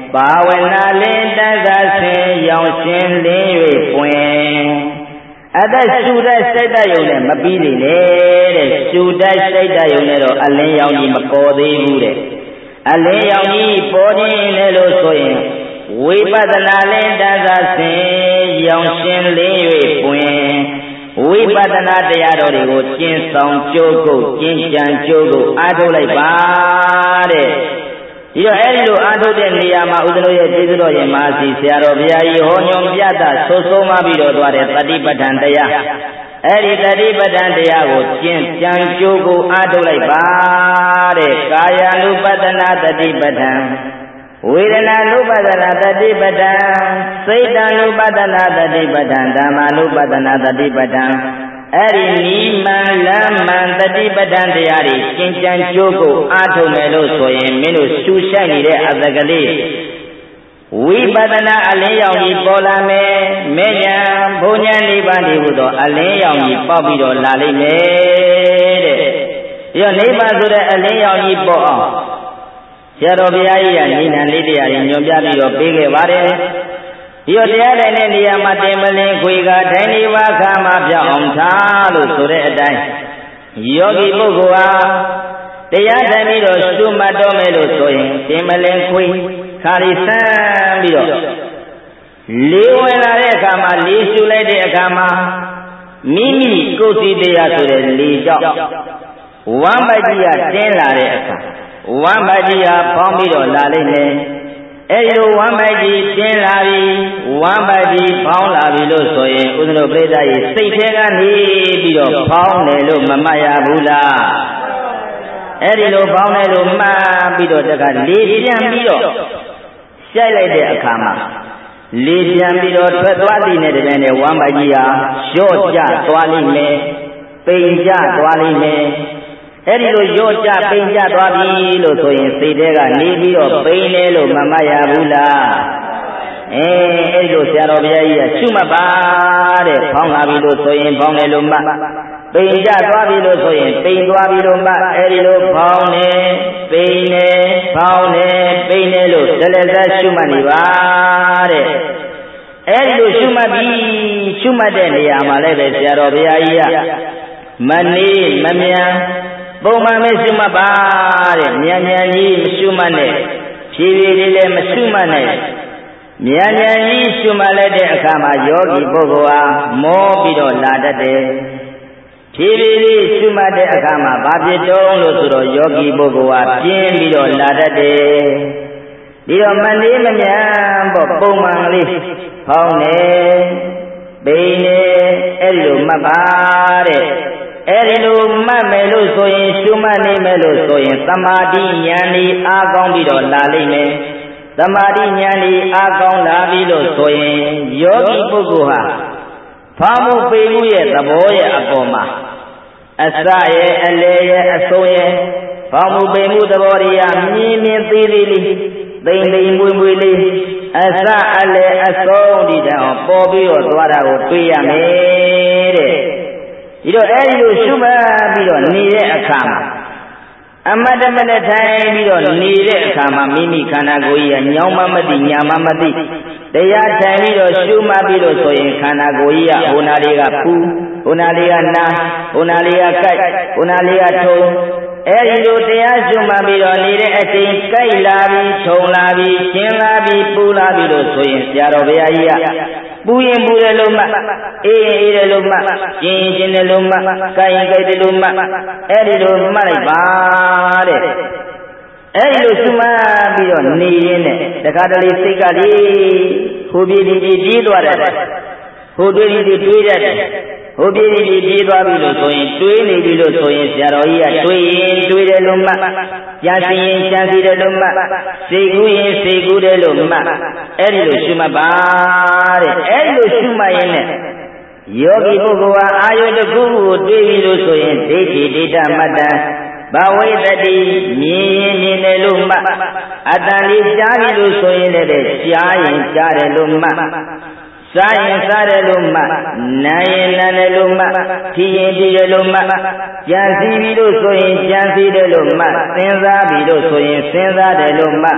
ဘာဝနာလင်းတသဆင်ရောင်ရှင်းလင်း၍ပွင့်အသက်ရှူတတ်စိတ်တယုံနဲ့မပြီးသေးလေတဲ့ရှူတတ်စိတ်တယုံနဲ့တော့အလင်းရောင်ကြီးမပေါ်သေးဘူးတဲ့အလင်းရောင်ကြီးပေါ်ခြင်းနဲ့လို့ဆိုရင်ဝိပဿနာလင်းတသဆင်ရောင်ရှင်းလင်း၍ပွင့်ဝိပဿနာတရားတော်တွေကိုကျင့်ဆောင်ကြိုးကုပ်ကျင့်ကြံကြိုးကုပ်အားထုတ်လိုက်ပါတဲ့ဒီတော့အဲဒီလိုအားထုတ်တဲ့နေရာမှာဥဒ္ဒလိုရဲ့ကျေးဇူးတော်ရှင်မဟာစီဆရာတော်ဘုရားကြီးဟောညွှန်ပြတာဆိုဆုံးမပြီးတော့သွားတဲ့တတိပဋ္ဌာန်တရားအဲဒီတတိပဋ္ဌာန်တရားကိုကျင့်ကြံကြိုးကုပ်အားထုတ်လိုက်ပါတဲ့ကာယ ानु ပတနာတတိပဋ္ဌာန်ဝေဒနာ ानु ပတနာတတိပဋ္ဌာန်စိတ် ानु ပတနာတတိပဋ္ဌာန်ဓမ္မ ानु ပတနာတတိပဋ္ဌာန်အဲ့ဒီနိမန်လမ်းမှန်တတိပဋ္ဌာန်တရားတွေကျင့်ကြံကြိုးကိုအားထုတ်မယ်လို့ဆိုရင်မင်းတို့ရှုရှိုက်နေတဲ့အသက်ကလေးဝိပဿနာအလင်းရောင်ကြီးပေါ်လာမယ်မေညာဘုံညာနိဗ္ဗာန်ဒီဟုသောအလင်းရောင်ကြီးပေါက်ပြီးတော့လာလိမ့်မယ်တဲ့ဒီတော့နိဗ္ဗာန်ဆိုတဲ့အလင်းရောင်ကြီးပေါ်အောင်ဆရာတော်ဘုရားကြီးကနိဗ္ဗာန်လေးတရားကြီးညွှန်ပြပြီးတော့ပေးခဲ့ပါတယ်ဒီတော့တရားတိုင်းတဲ့နေရာမှာတင်မလင်းခွေကတိုင်းဒီပါခါမှာပြောင်းအောင်ထားလို့ဆိုတဲ့အတိုင်းယောဂီပုဂ္ဂိုလ်ဟာတရားတိုင်းပြီးတော့ရှုမှတ်တော်မယ်လို့ဆိုရင်တင်မလင်းခွေခါရီဆန်းပြီးတော့လေးဝင်လာတဲ့အခါမှာလေးရှုလိုက်တဲ့အခါမှာမိမိကိုယ်စီတရားဆိုတဲ့လေးကြောင့်ဝမ်းပိုက်ကြီးကတင်းလာတဲ့အခါဝမ်းပိုက်ကြီးကပေါင်းပြီးတော့လာလိမ့်မယ်အဲဒီလိုဝမ်းပိုက်ကြီးတင်းလာပြီဝမ်းပိုက်ကြီးပေါင်းလာပြီလို့ဆိုရင်ဥဒ္ဒလိုပြိဿကြီးစိတ်ထဲကနေပြီးတော့ပေါင်းတယ်လို့မမှတ်ရဘူးလားအဲဒီလိုပေါင်းတယ်လို့မှတ်ပြီးတော့တခါလေးပြန်ပြီးတော့ရှိုက်လိုက်တဲ့အခါမှာလေးပြန်ပြီးတော့ထွက်သွားသည်နဲ့တည်းနဲ့ဝမ်းပိုက်ကြီးဟာလျော့ကျသွားလိမ့်မယ်ပိန်ကျသွားလိမ့်မယ်အဲ့ဒီလိုရော့ကြပိန်ကြသွားပြီလို့ဆိုရင်စိတ်ထဲကနေပြီးတော့ပိန်တယ်လို့မမှတ်ရဘူးလားအဲ့ဒီလိုဆရာတော်ဘုရားကြီးကရှုမှတ်ပါတဲ့ဖောင်းလာပြီလို့ဆိုရင်ဖောင်းတယ်လို့မှတ်ပိန်ကြသွားပြီလို့ဆိုရင်ပိန်သွားပြီလို့မှတ်အဲ့ဒီလိုဖောင်းတယ်ပိန်တယ်ဖောင်းတယ်ပိန်တယ်လို့တလည်းသက်ရှုမှတ်နေပါတဲ့အဲ့ဒီလိုရှုမှတ်ပြီးရှုမှတ်တဲ့နေရာမှာလည်းပဲဆရာတော်ဘုရားကြီးကမနေမမြန်ပုံမှန်ပဲရှုမှတ်ပါတဲ့မြန်မြန်ကြီးမရှုမှတ်နဲ့ဖြည်းဖြည်းလေးလည်းမရှုမှတ်နဲ့မြန်မြန်ကြီးရှုမှတ်လိုက်တဲ့အခါမှာယောဂီပုဂ္ဂိုလ်ဟာမောပြီးတော့လာတတ်တယ်ဖြည်းဖြည်းလေးရှုမှတ်တဲ့အခါမှာဘာဖြစ်တုံးလို့ဆိုတော့ယောဂီပုဂ္ဂိုလ်ဟာပြင်းပြီးတော့လာတတ်တယ်ဒီတော့မနေမမြန်ပေါ့ပုံမှန်လေးဖောင်းနေပိန်နေအဲ့ဒီလိုမှတ်ပါတဲ့အဲ့ဒီလိုမှတ်မယ်လို့ဆိုရင်ရှုမှတ်နေမယ်လို့ဆိုရင်သမာဓိဉာဏ်ဤအားကောင်းပြီးတော့လာလိမ့်မယ်သမာဓိဉာဏ်ဤအားကောင်းလာပြီလို့ဆိုရင်ယောဂီပုဂ္ဂိုလ်ဟာဖောင်းမှုပိန်မှုရဲ့သဘောရဲ့အပေါ်မှာအစရဲ့အလေရဲ့အဆုံးရဲ့ဖောင်းမှုပိန်မှုသဘောတရားမြင်မြင်သေးသေးလေးသိမ့်သိမ့်မွေ့မွေ့လေးအစအလေအဆုံးဒီတောင်ပေါ်ပြီးတော့သွားတာကိုတွေ့ရမယ်တဲ့ဒီတော့အဲဒီလိုရှုမှတ်ပြီးတော့နေတဲ့အခါမှာအမတမနဲ့ထိုင်ပြီးတော့နေတဲ့အခါမှာမိမိခန္ဓာကိုယ်ကြီးကညောင်းမမသိညာမမသိတရားထိုင်ပြီးတော့ရှုမှတ်ပြီးလို့ဆိုရင်ခန္ဓာကိုယ်ကြီးကဟိုနာလေးကပူဟိုနာလေးကနာဟိုနာလေးကကြိုက်ဟိုနာလေးကထုံအဲဒီလိုတရားရှုမှတ်ပြီးတော့နေတဲ့အချိန်ကြိုက်လာပြီးထုံလာပြီးရှင်းလာပြီးပူလာပြီးလို့ဆိုရင်ဆရာတော်ဘုရားကြီးကပူရင်ပူတယ်လို့မှတ်အေးရင်အေးတယ်လို့မှတ်ကျင်ရင်ကျင်တယ်လို့မှတ်ကြိုက်ရင်ကြိုက်တယ်လို့မှတ်အဲ့ဒီလိုမှတ်လိုက်ပါတဲ့အဲ့ဒီလိုရှုမှတ်ပြီးတော့နေရင်းနဲ့တခါတလေစိတ်ကလေဟိုပြေးဒီပြေးသွားတယ်ဟိုတွေးဒီတွေးတတ်တယ်ဟိုပြေးဒီပြေးသွားပြီလို့ဆိုရင်တွေးနေပြီလို့ဆိုရင်ဆရာတော်ကြီးကတွေးရင်တွေးတယ်လို့မှတ်ကြာစီရင်ကြာစီတယ်လို့မှတ်စိတ်ကူးရင်စိတ်ကူးတယ်လို့မှတ်အဲ့ဒီလိုရှုမှတ်ပါတဲ့အဲ့ဒီလိုရှုမှတ်ရင်လည်းယောဂီပုဂ္ဂိုလ်ဟာအာယုတစ်ခုကိုတွေးပြီလို့ဆိုရင်ဒိဋ္ဌိဒိဋ္ဌမတ္တဘဝိတတိမြင်ရင်မြင်တယ်လို့မှတ်အတန်လေးကြားပြီလို့ဆိုရင်လည်းကြားရင်ကြားတယ်လို့မှတ်စားရင်စားတယ်လို့မှတ်နာရင်နာတယ်လို့မှတ်ထီရင်ထီတယ်လို့မှတ်ကြံစည်ပြီလို့ဆိုရင်ကြံစည်တယ်လို့မှတ်စဉ်းစားပြီလို့ဆိုရင်စဉ်းစားတယ်လို့မှတ်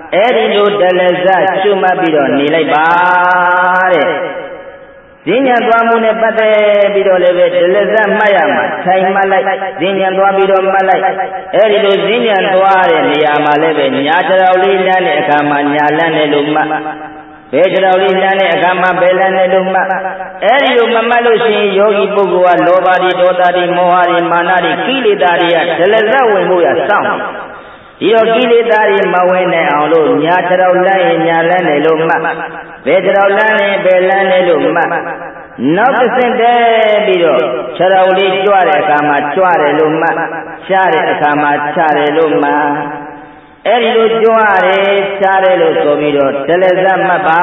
Eri lo deleza shuma biro nilai bare. Zinyan tua mune pate biro leve deleza mayama thai malai. Zinyan tua biro malai. Eri lo zinyan tua re niyama leve nyatarauli lane akama nyalane luma. Bedarauli lane akama belane luma. Eri lo mamalu sin yogi bugwa lobari dotari mohari manari kilidari ya deleza wenguya sound. Iyo kilidari mawene aulo nyataraulane nyalane luma. Bedaraulane belane luma. Nokasente biro charauli chware akama chware luma. Chare akama chare luma. Eri lo chware chare lo sobiro teleza maba.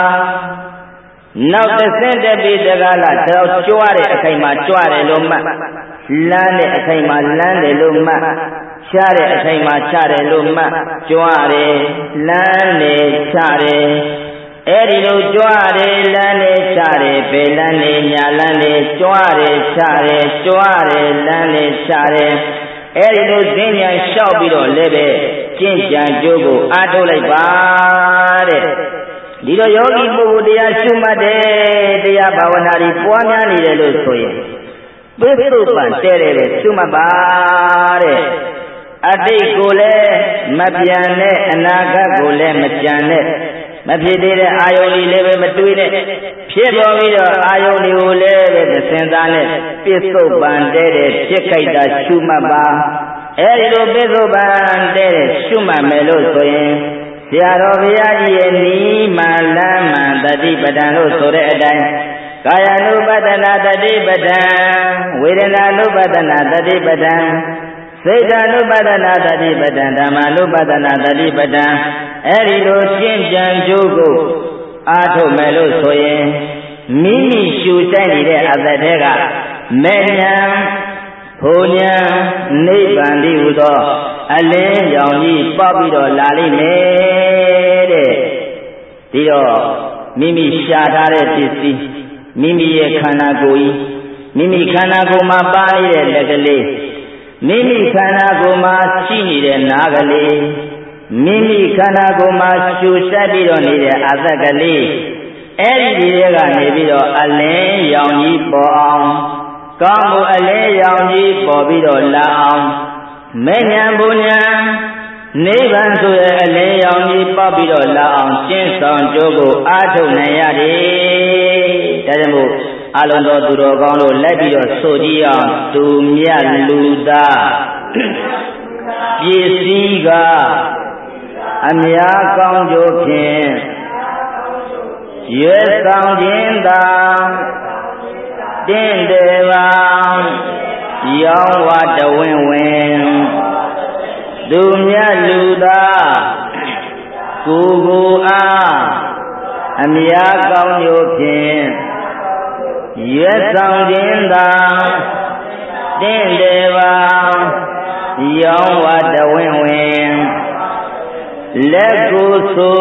Nokasente bidagala charau chware akaima chware luma. Lane akaima lane luma. Chare akaima chare luma. Chware lane chare. Eri lo chware lane chare belane nyalane chware chare chware lane chare. Eri lo zinyan shao biro lebe chinjan jogo ato lai bare. Diro yogi bugu diya shumade diya bawanari puamyani de lo soye. Besupan tere shumabare. Adi gole mabiyane anaga gole machane. Mapidere ayoli leve matwine. Pieto video ayoli leve descendane. Piso bandere chekaita shumaba. Erilo piso bandere shumamelo soye. Siaro viyaji ni malama tadi badano sore adai. Kaya nubadana tadi badan. Vedana nubadana tadi badan. Seda nubadana tadi badan. Dhamma nubadana tadi badan. Eri lo chinjan jogo ato melo soye. Mimi shu sai nide azateka menyan phonyan nibbandi hudo alin yaung jiပေါက်ပြီးတော့လာလိမ့်မယ်တဲ့ဒီတော့မိမိရှာထားတဲ့ပစ္စည်းမိမိရဲ့ခန္ဓာကိုယ်ကြီးမိမိခန္ဓာကိုယ်မှာပါနေတဲ့လက်ကလေးမိမိခန္ဓာကိုယ်မှာရှိနေတဲ့နားကလေးမိမိခန္ဓာကိုယ်မှာရှူဆက်ပြီးတော့နေတဲ့အသက်ကလေးအဲ့ဒီတွေကနေပြီးတော့အလင်းရောင်ကြီးပေါ်အောင်ကောင်းမှုအလင်းရောင်ကြီးပေါ်ပြီးတော့လာအောင်မေညာဘုံညာနိဗ္ဗာန်ဆိုရဲ့အလင်းရောင်ကြီးပေါက်ပြီးတော့လာအောင်ရှင်းဆောင်ကြိုးကိုအားထုတ်နိုင်ရတယ်ဒါကြောင့်မို့အလုံးတော်သူတော်ကောင်းတို့လက်ပြီးတော့ဆိုကြည့်အောင်သူမြတ်လူသားပစ္စည်းကအများကောင်းကြိုးဖြင့်ရွယ်ဆောင်ခြင်းသာတင့်တယ်ပါရောင်းဝတဝင်းဝင်းသူမြတ်လူသားကိုကိုအားအများကောင်းကြိုးဖြင့်ရွယ်ဆောင်ခြင်းသာတင့်တယ်ပါရောင်းဝတဝင်းဝင်းလက်ကိုဆို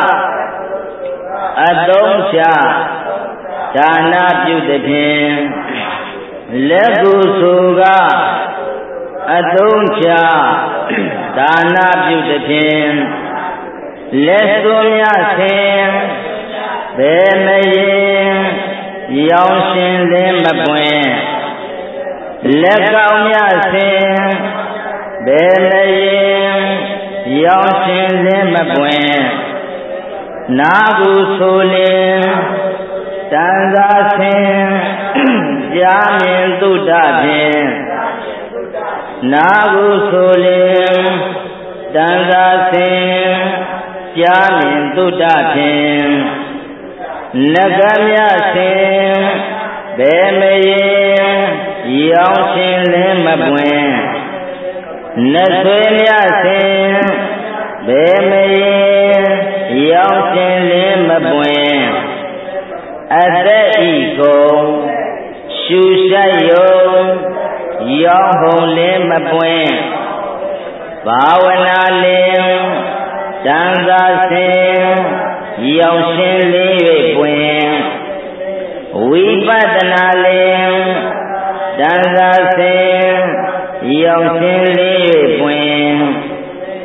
ကအသုံးချဒါနပြုသဖြင့်လက်ကိုဆိုကအသုံးချဒါနပြုသဖြင့်လက်စွမ်းများဆင်ဘယ်မရင်ရောင်ရှင်လင်းမပွင့်လက်ကောင်းများဆင်ဘယ်မရင်ရောင်ရှင်လင်းမပွင့်နာကုဆိုလင်တန်သာဆင်ကြားမြင်သုဒ္ဓဖြင့်နာကုဆိုလင်တန်သာဆင်ကြားမြင်သုဒ္ဓဖြင့်လက်ကမြဆင်ဘယ်မရင်ရောင်ရှင်လင်းမပွင့်နတ်ဆွေမြဆင်ဘယ်မရင်ရောင်ရှင်လင်းမပွင့်အသက်ဤကုန်ရှူဆိုင်ယုံရောင်ဟုံလင်းမပွင့်ဘာဝနာလင်းတန်သာဆင်ရောင်ရှင်လင်း၍ပွင့်ဝိပဿနာလင်းတန်သာဆင်ရောင်ရှင်လင်း၍ပွင့်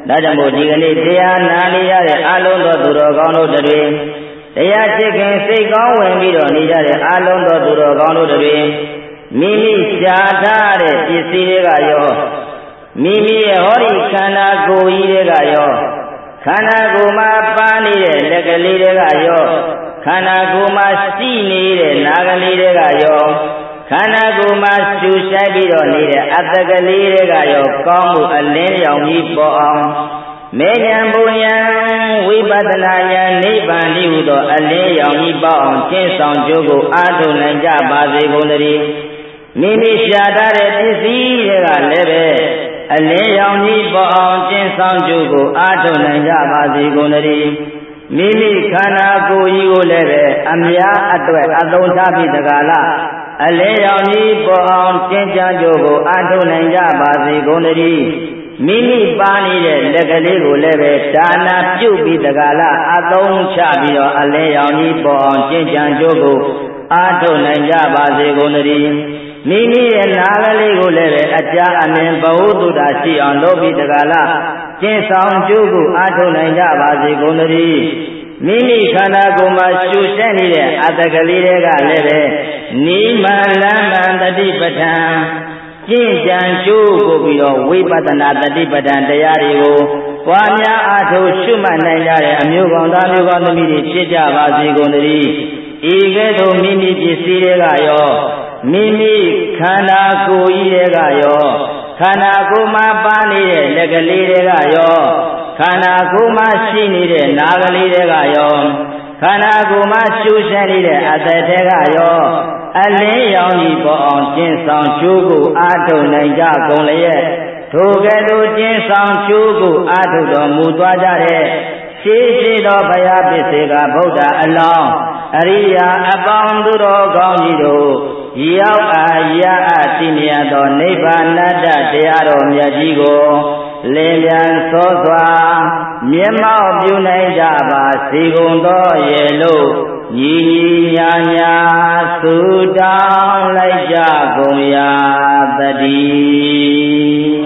ဒါကြောင့်မို့ဒီကနေ့တရားနာနေရတဲ့အလုံးသောသူတော်ကောင်းတို့တွေတရားချစ်ခင်စိတ်ကောင်းဝင်ပြီးတော့နေကြတဲ့အလုံးသောသူတော်ကောင်းတို့တွေမိမိရှားထားတဲ့ပစ္စည်းတွေကရောမိမိရဲ့ဟောဒီခန္ဓာကိုယ်ကြီးတွေကရောခန္ဓာကိုယ်မှာပါနေတဲ့လက်ကလေးတွေကရောခန္ဓာကိုယ်မှာရှိနေတဲ့နာကလေးတွေကရောခန္ဓာကိုယ်မှာရှူဆိုင်ပြီးတော့နေတဲ့အတ္တကလေးတွေကရောကောင်းမှုအလင်းရောင်ကြီးပေါ်အောင်မေဉ္ဇဉ်ဘုံဉာဏ်ဝိပဿနာဉာဏ်နိဗ္ဗာန်ဤဟူသောအလင်းရောင်ကြီးပေါ်အောင်ကျင့်ဆောင်ကြိုးကိုအားထုတ်နိုင်ကြပါစေကုန်သတည်းမိမိရှားထားတဲ့ပစ္စည်းတွေကလည်းပဲအလင်းရောင်ကြီးပေါ်အောင်ကျင့်ဆောင်ကြိုးကိုအားထုတ်နိုင်ကြပါစေကုန်သတည်းမိမိခန္ဓာကိုယ်ကြီးကိုလည်းပဲအများအတွက်အသုံးချပြီးတကားလားအလင်းရောင်ကြီးပေါ်အောင်ကျင့်ကြံကြိုးကိုအားထုတ်နိုင်ကြပါစေကုန်သတည်းမိမိပါနေတဲ့လက်ကလေးကိုလည်းပဲဒါနာပြုတ်ပြီးတကားလားအသုံးချပြီးတော့အလင်းရောင်ကြီးပေါ်အောင်ကျင့်ကြံကြိုးကိုအားထုတ်နိုင်ကြပါစေကုန်သတည်းမိမိရဲ့နာကလေးကိုလည်းပဲအကြအမြင်ဘဝတုဒ္ဓရှိအောင်လုပ်ပြီးတကားလားကျင့်ဆောင်ကြိုးကိုအားထုတ်နိုင်ကြပါစေကုန်သတည်းမိမိခန္ဓာကိုယ်မှာရှုဆက်နေတဲ့အတ္တကလေးတွေကလည်းပဲနိမလမ္မတတိပဋ္ဌာန်ကျင့်ကြံကြိုးကိုပြီးတော့ဝိပဿနာတတိပဋ္ဌာန်တရားတွေကိုပွားများအားထုတ်ရှုမှတ်နိုင်ကြတဲ့အမျိုးကောင်းသားမျိုးကောင်းသမီးတွေဖြစ်ကြပါစေကုန်သတည်းဤကဲ့သို့မိမိပစ္စည်းတွေကရောမိမိခန္ဓာကိုယ်ကြီးတွေကရောခန္ဓာကိုယ်မှာပါနေတဲ့လက်ကလေးတွေကရောခန္ဓာကိုယ်မှာရှိနေတဲ့နာကလေးတွေကရောခန္ဓာကိုယ်မှာရှုဆက်နေတဲ့အတ္တတွေကရောအလင်းရောင်ကြီးပေါ်အောင်ကျင့်ဆောင်ကြိုးကိုအားထုတ်နိုင်ကြကုန်လျက်ထိုကဲ့သို့ကျင့်ဆောင်ကြိုးကိုအားထုတ်တော်မူသွားကြတဲ့ရှိရှိသောဘုရားပစ္စေကဗုဒ္ဓအလောင်းအရိယာအပေါင်းသူတော်ကောင်းကြီးတို့ရောက်အားရအပ်သိမြတ်သောနိဗ္ဗာန်တရားတော်မြတ်ကြီးကိုလင်းပြန်သောစွာမျက်မှောက်ပြုနိုင်ကြပါစေကုန်သောရဲ့လို့ညီညာညာသုတောင်းလိုက်ကြကုန်ရာတည်း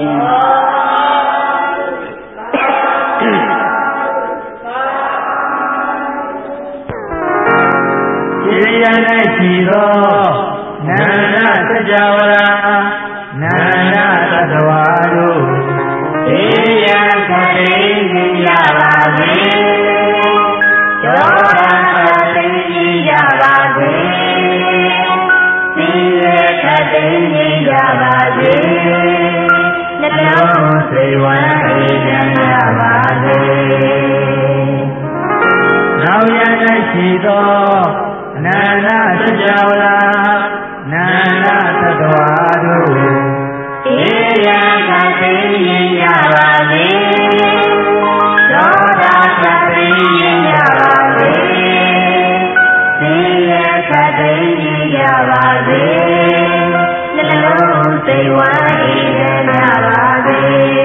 ခြေရ၌ရှိသောနန္ဒစကြဝဠာနန္ဒသတ္တဝါတို့ေယံခတိကြပါစေသောတာခတိကြပါစေသီလခတိကြပါစေနှလုံးစိတ်ဝမ်းအေးချမ်းကြပါစေနောက်ရ၌ရှိသောအနန္တစကြဝဠာနန္ဒသတ္တဝါတို့ေယံခတိကြပါစေသောတာခတိကြပါစေသီလခတိကြပါစေနှလုံးစိတ်ဝမ်းအေးချမ်းကြပါစေ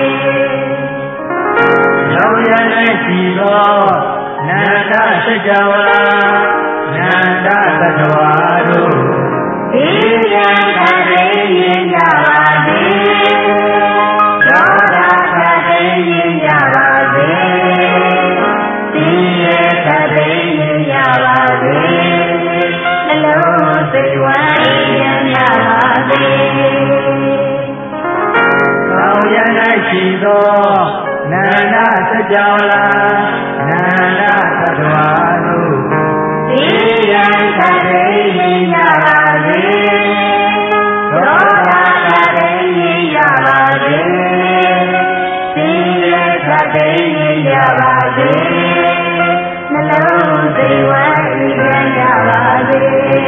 လောက၌ရှိသောနန္ဒစကြဝဠာနန္ဒသတ္တဝါတို့ေယံခတိကြပါစေသောတာခတိကြပါစေသီလခတိကြပါစေနှလုံးစိတ်ဝမ်းအေးချမ်းကြပါစေကောင်းရ၌ရှိသောနန္ဒစကြဝဠာနန္ဒသတ္တဝါတို့ေယံခတိကြပါစေသောတာခတိကြပါစေသီလခတိကြပါစေနှလုံးစိတ်ဝမ်းအေးချမ်းကြပါစေ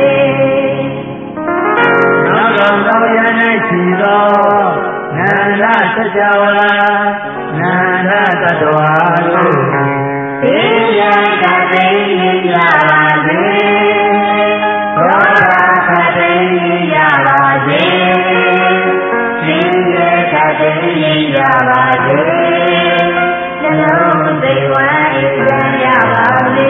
နောက်တော်ကောင်းရ၌ရှိသောနန္ဒစကြဝဠာနန္ဒသတ္တဝါတို့ေယံခတိကြပါစေသောတာခတိကြပါစေသီလခတိကြပါစေနှလုံးစိတ်ဝမ်းအေးချမ်းကြပါစေ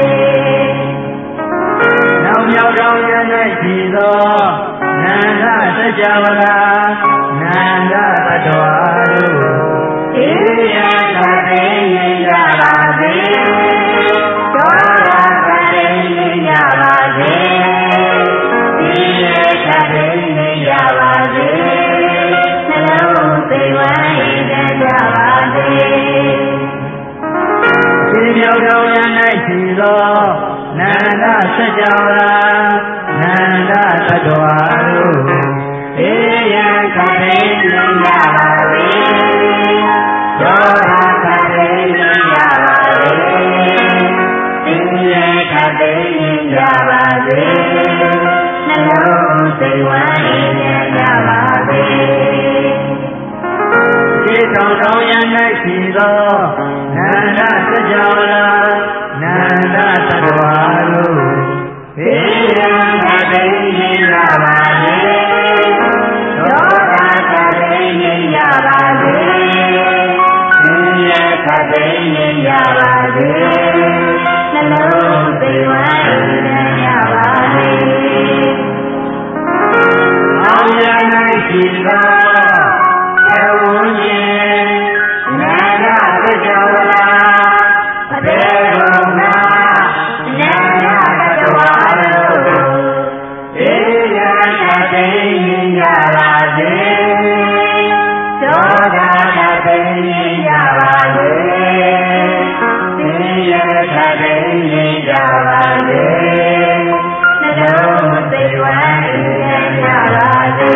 နောက်မြောက်တော်ရ၌ရှိသောနန္ဒစကြဝဠာနန္ဒသတ္တဝါတို့ေယံခတော်ရ၌ရှိသောနန္ဒစကြာဝဠာနန္ဒသတ္တဝါတို့ေယံခတိဉာဏပါလေသောတာခတိဉာဏပါလေသင်္ယေခတိဉာဏပါလေနှလုံးစိတ်ဝမ်းဉာဏပါလေဒီတော်တော်ရ၌ရှိသောနန္ဒစကြာဝဠာနန္ဒသတ္တဝါတို့ေယံခတိဉာဏပါလေသောတာခတိဉာဏပါလေသင်္ယေခတိဉာဏပါလေနှလုံးစိတ်ဝမ်းဉာဏပါလေအောင်ရ၌ရှိသောေဝံယေနန္ဒသစ္စာဝဠာဘေဂုဏနန္ဒသတ္တဝါတို့ေယံခတိဉာဏပါစေသောတာခတိဉာဏပါစေသင်္ယေခတိဉာဏပါစေနှလုံးစိတ်ဝမ်းဉာဏပါစေ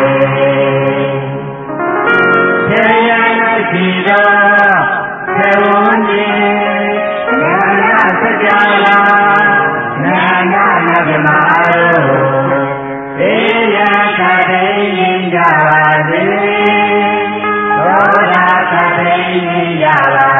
ရှိသောသေဝံတိနန္ဒစကြာဝဠာနန္ဒနဗ္ဗမတို့ေယံခတိဉာဏပါစေသောတာခတိဉာဏပါ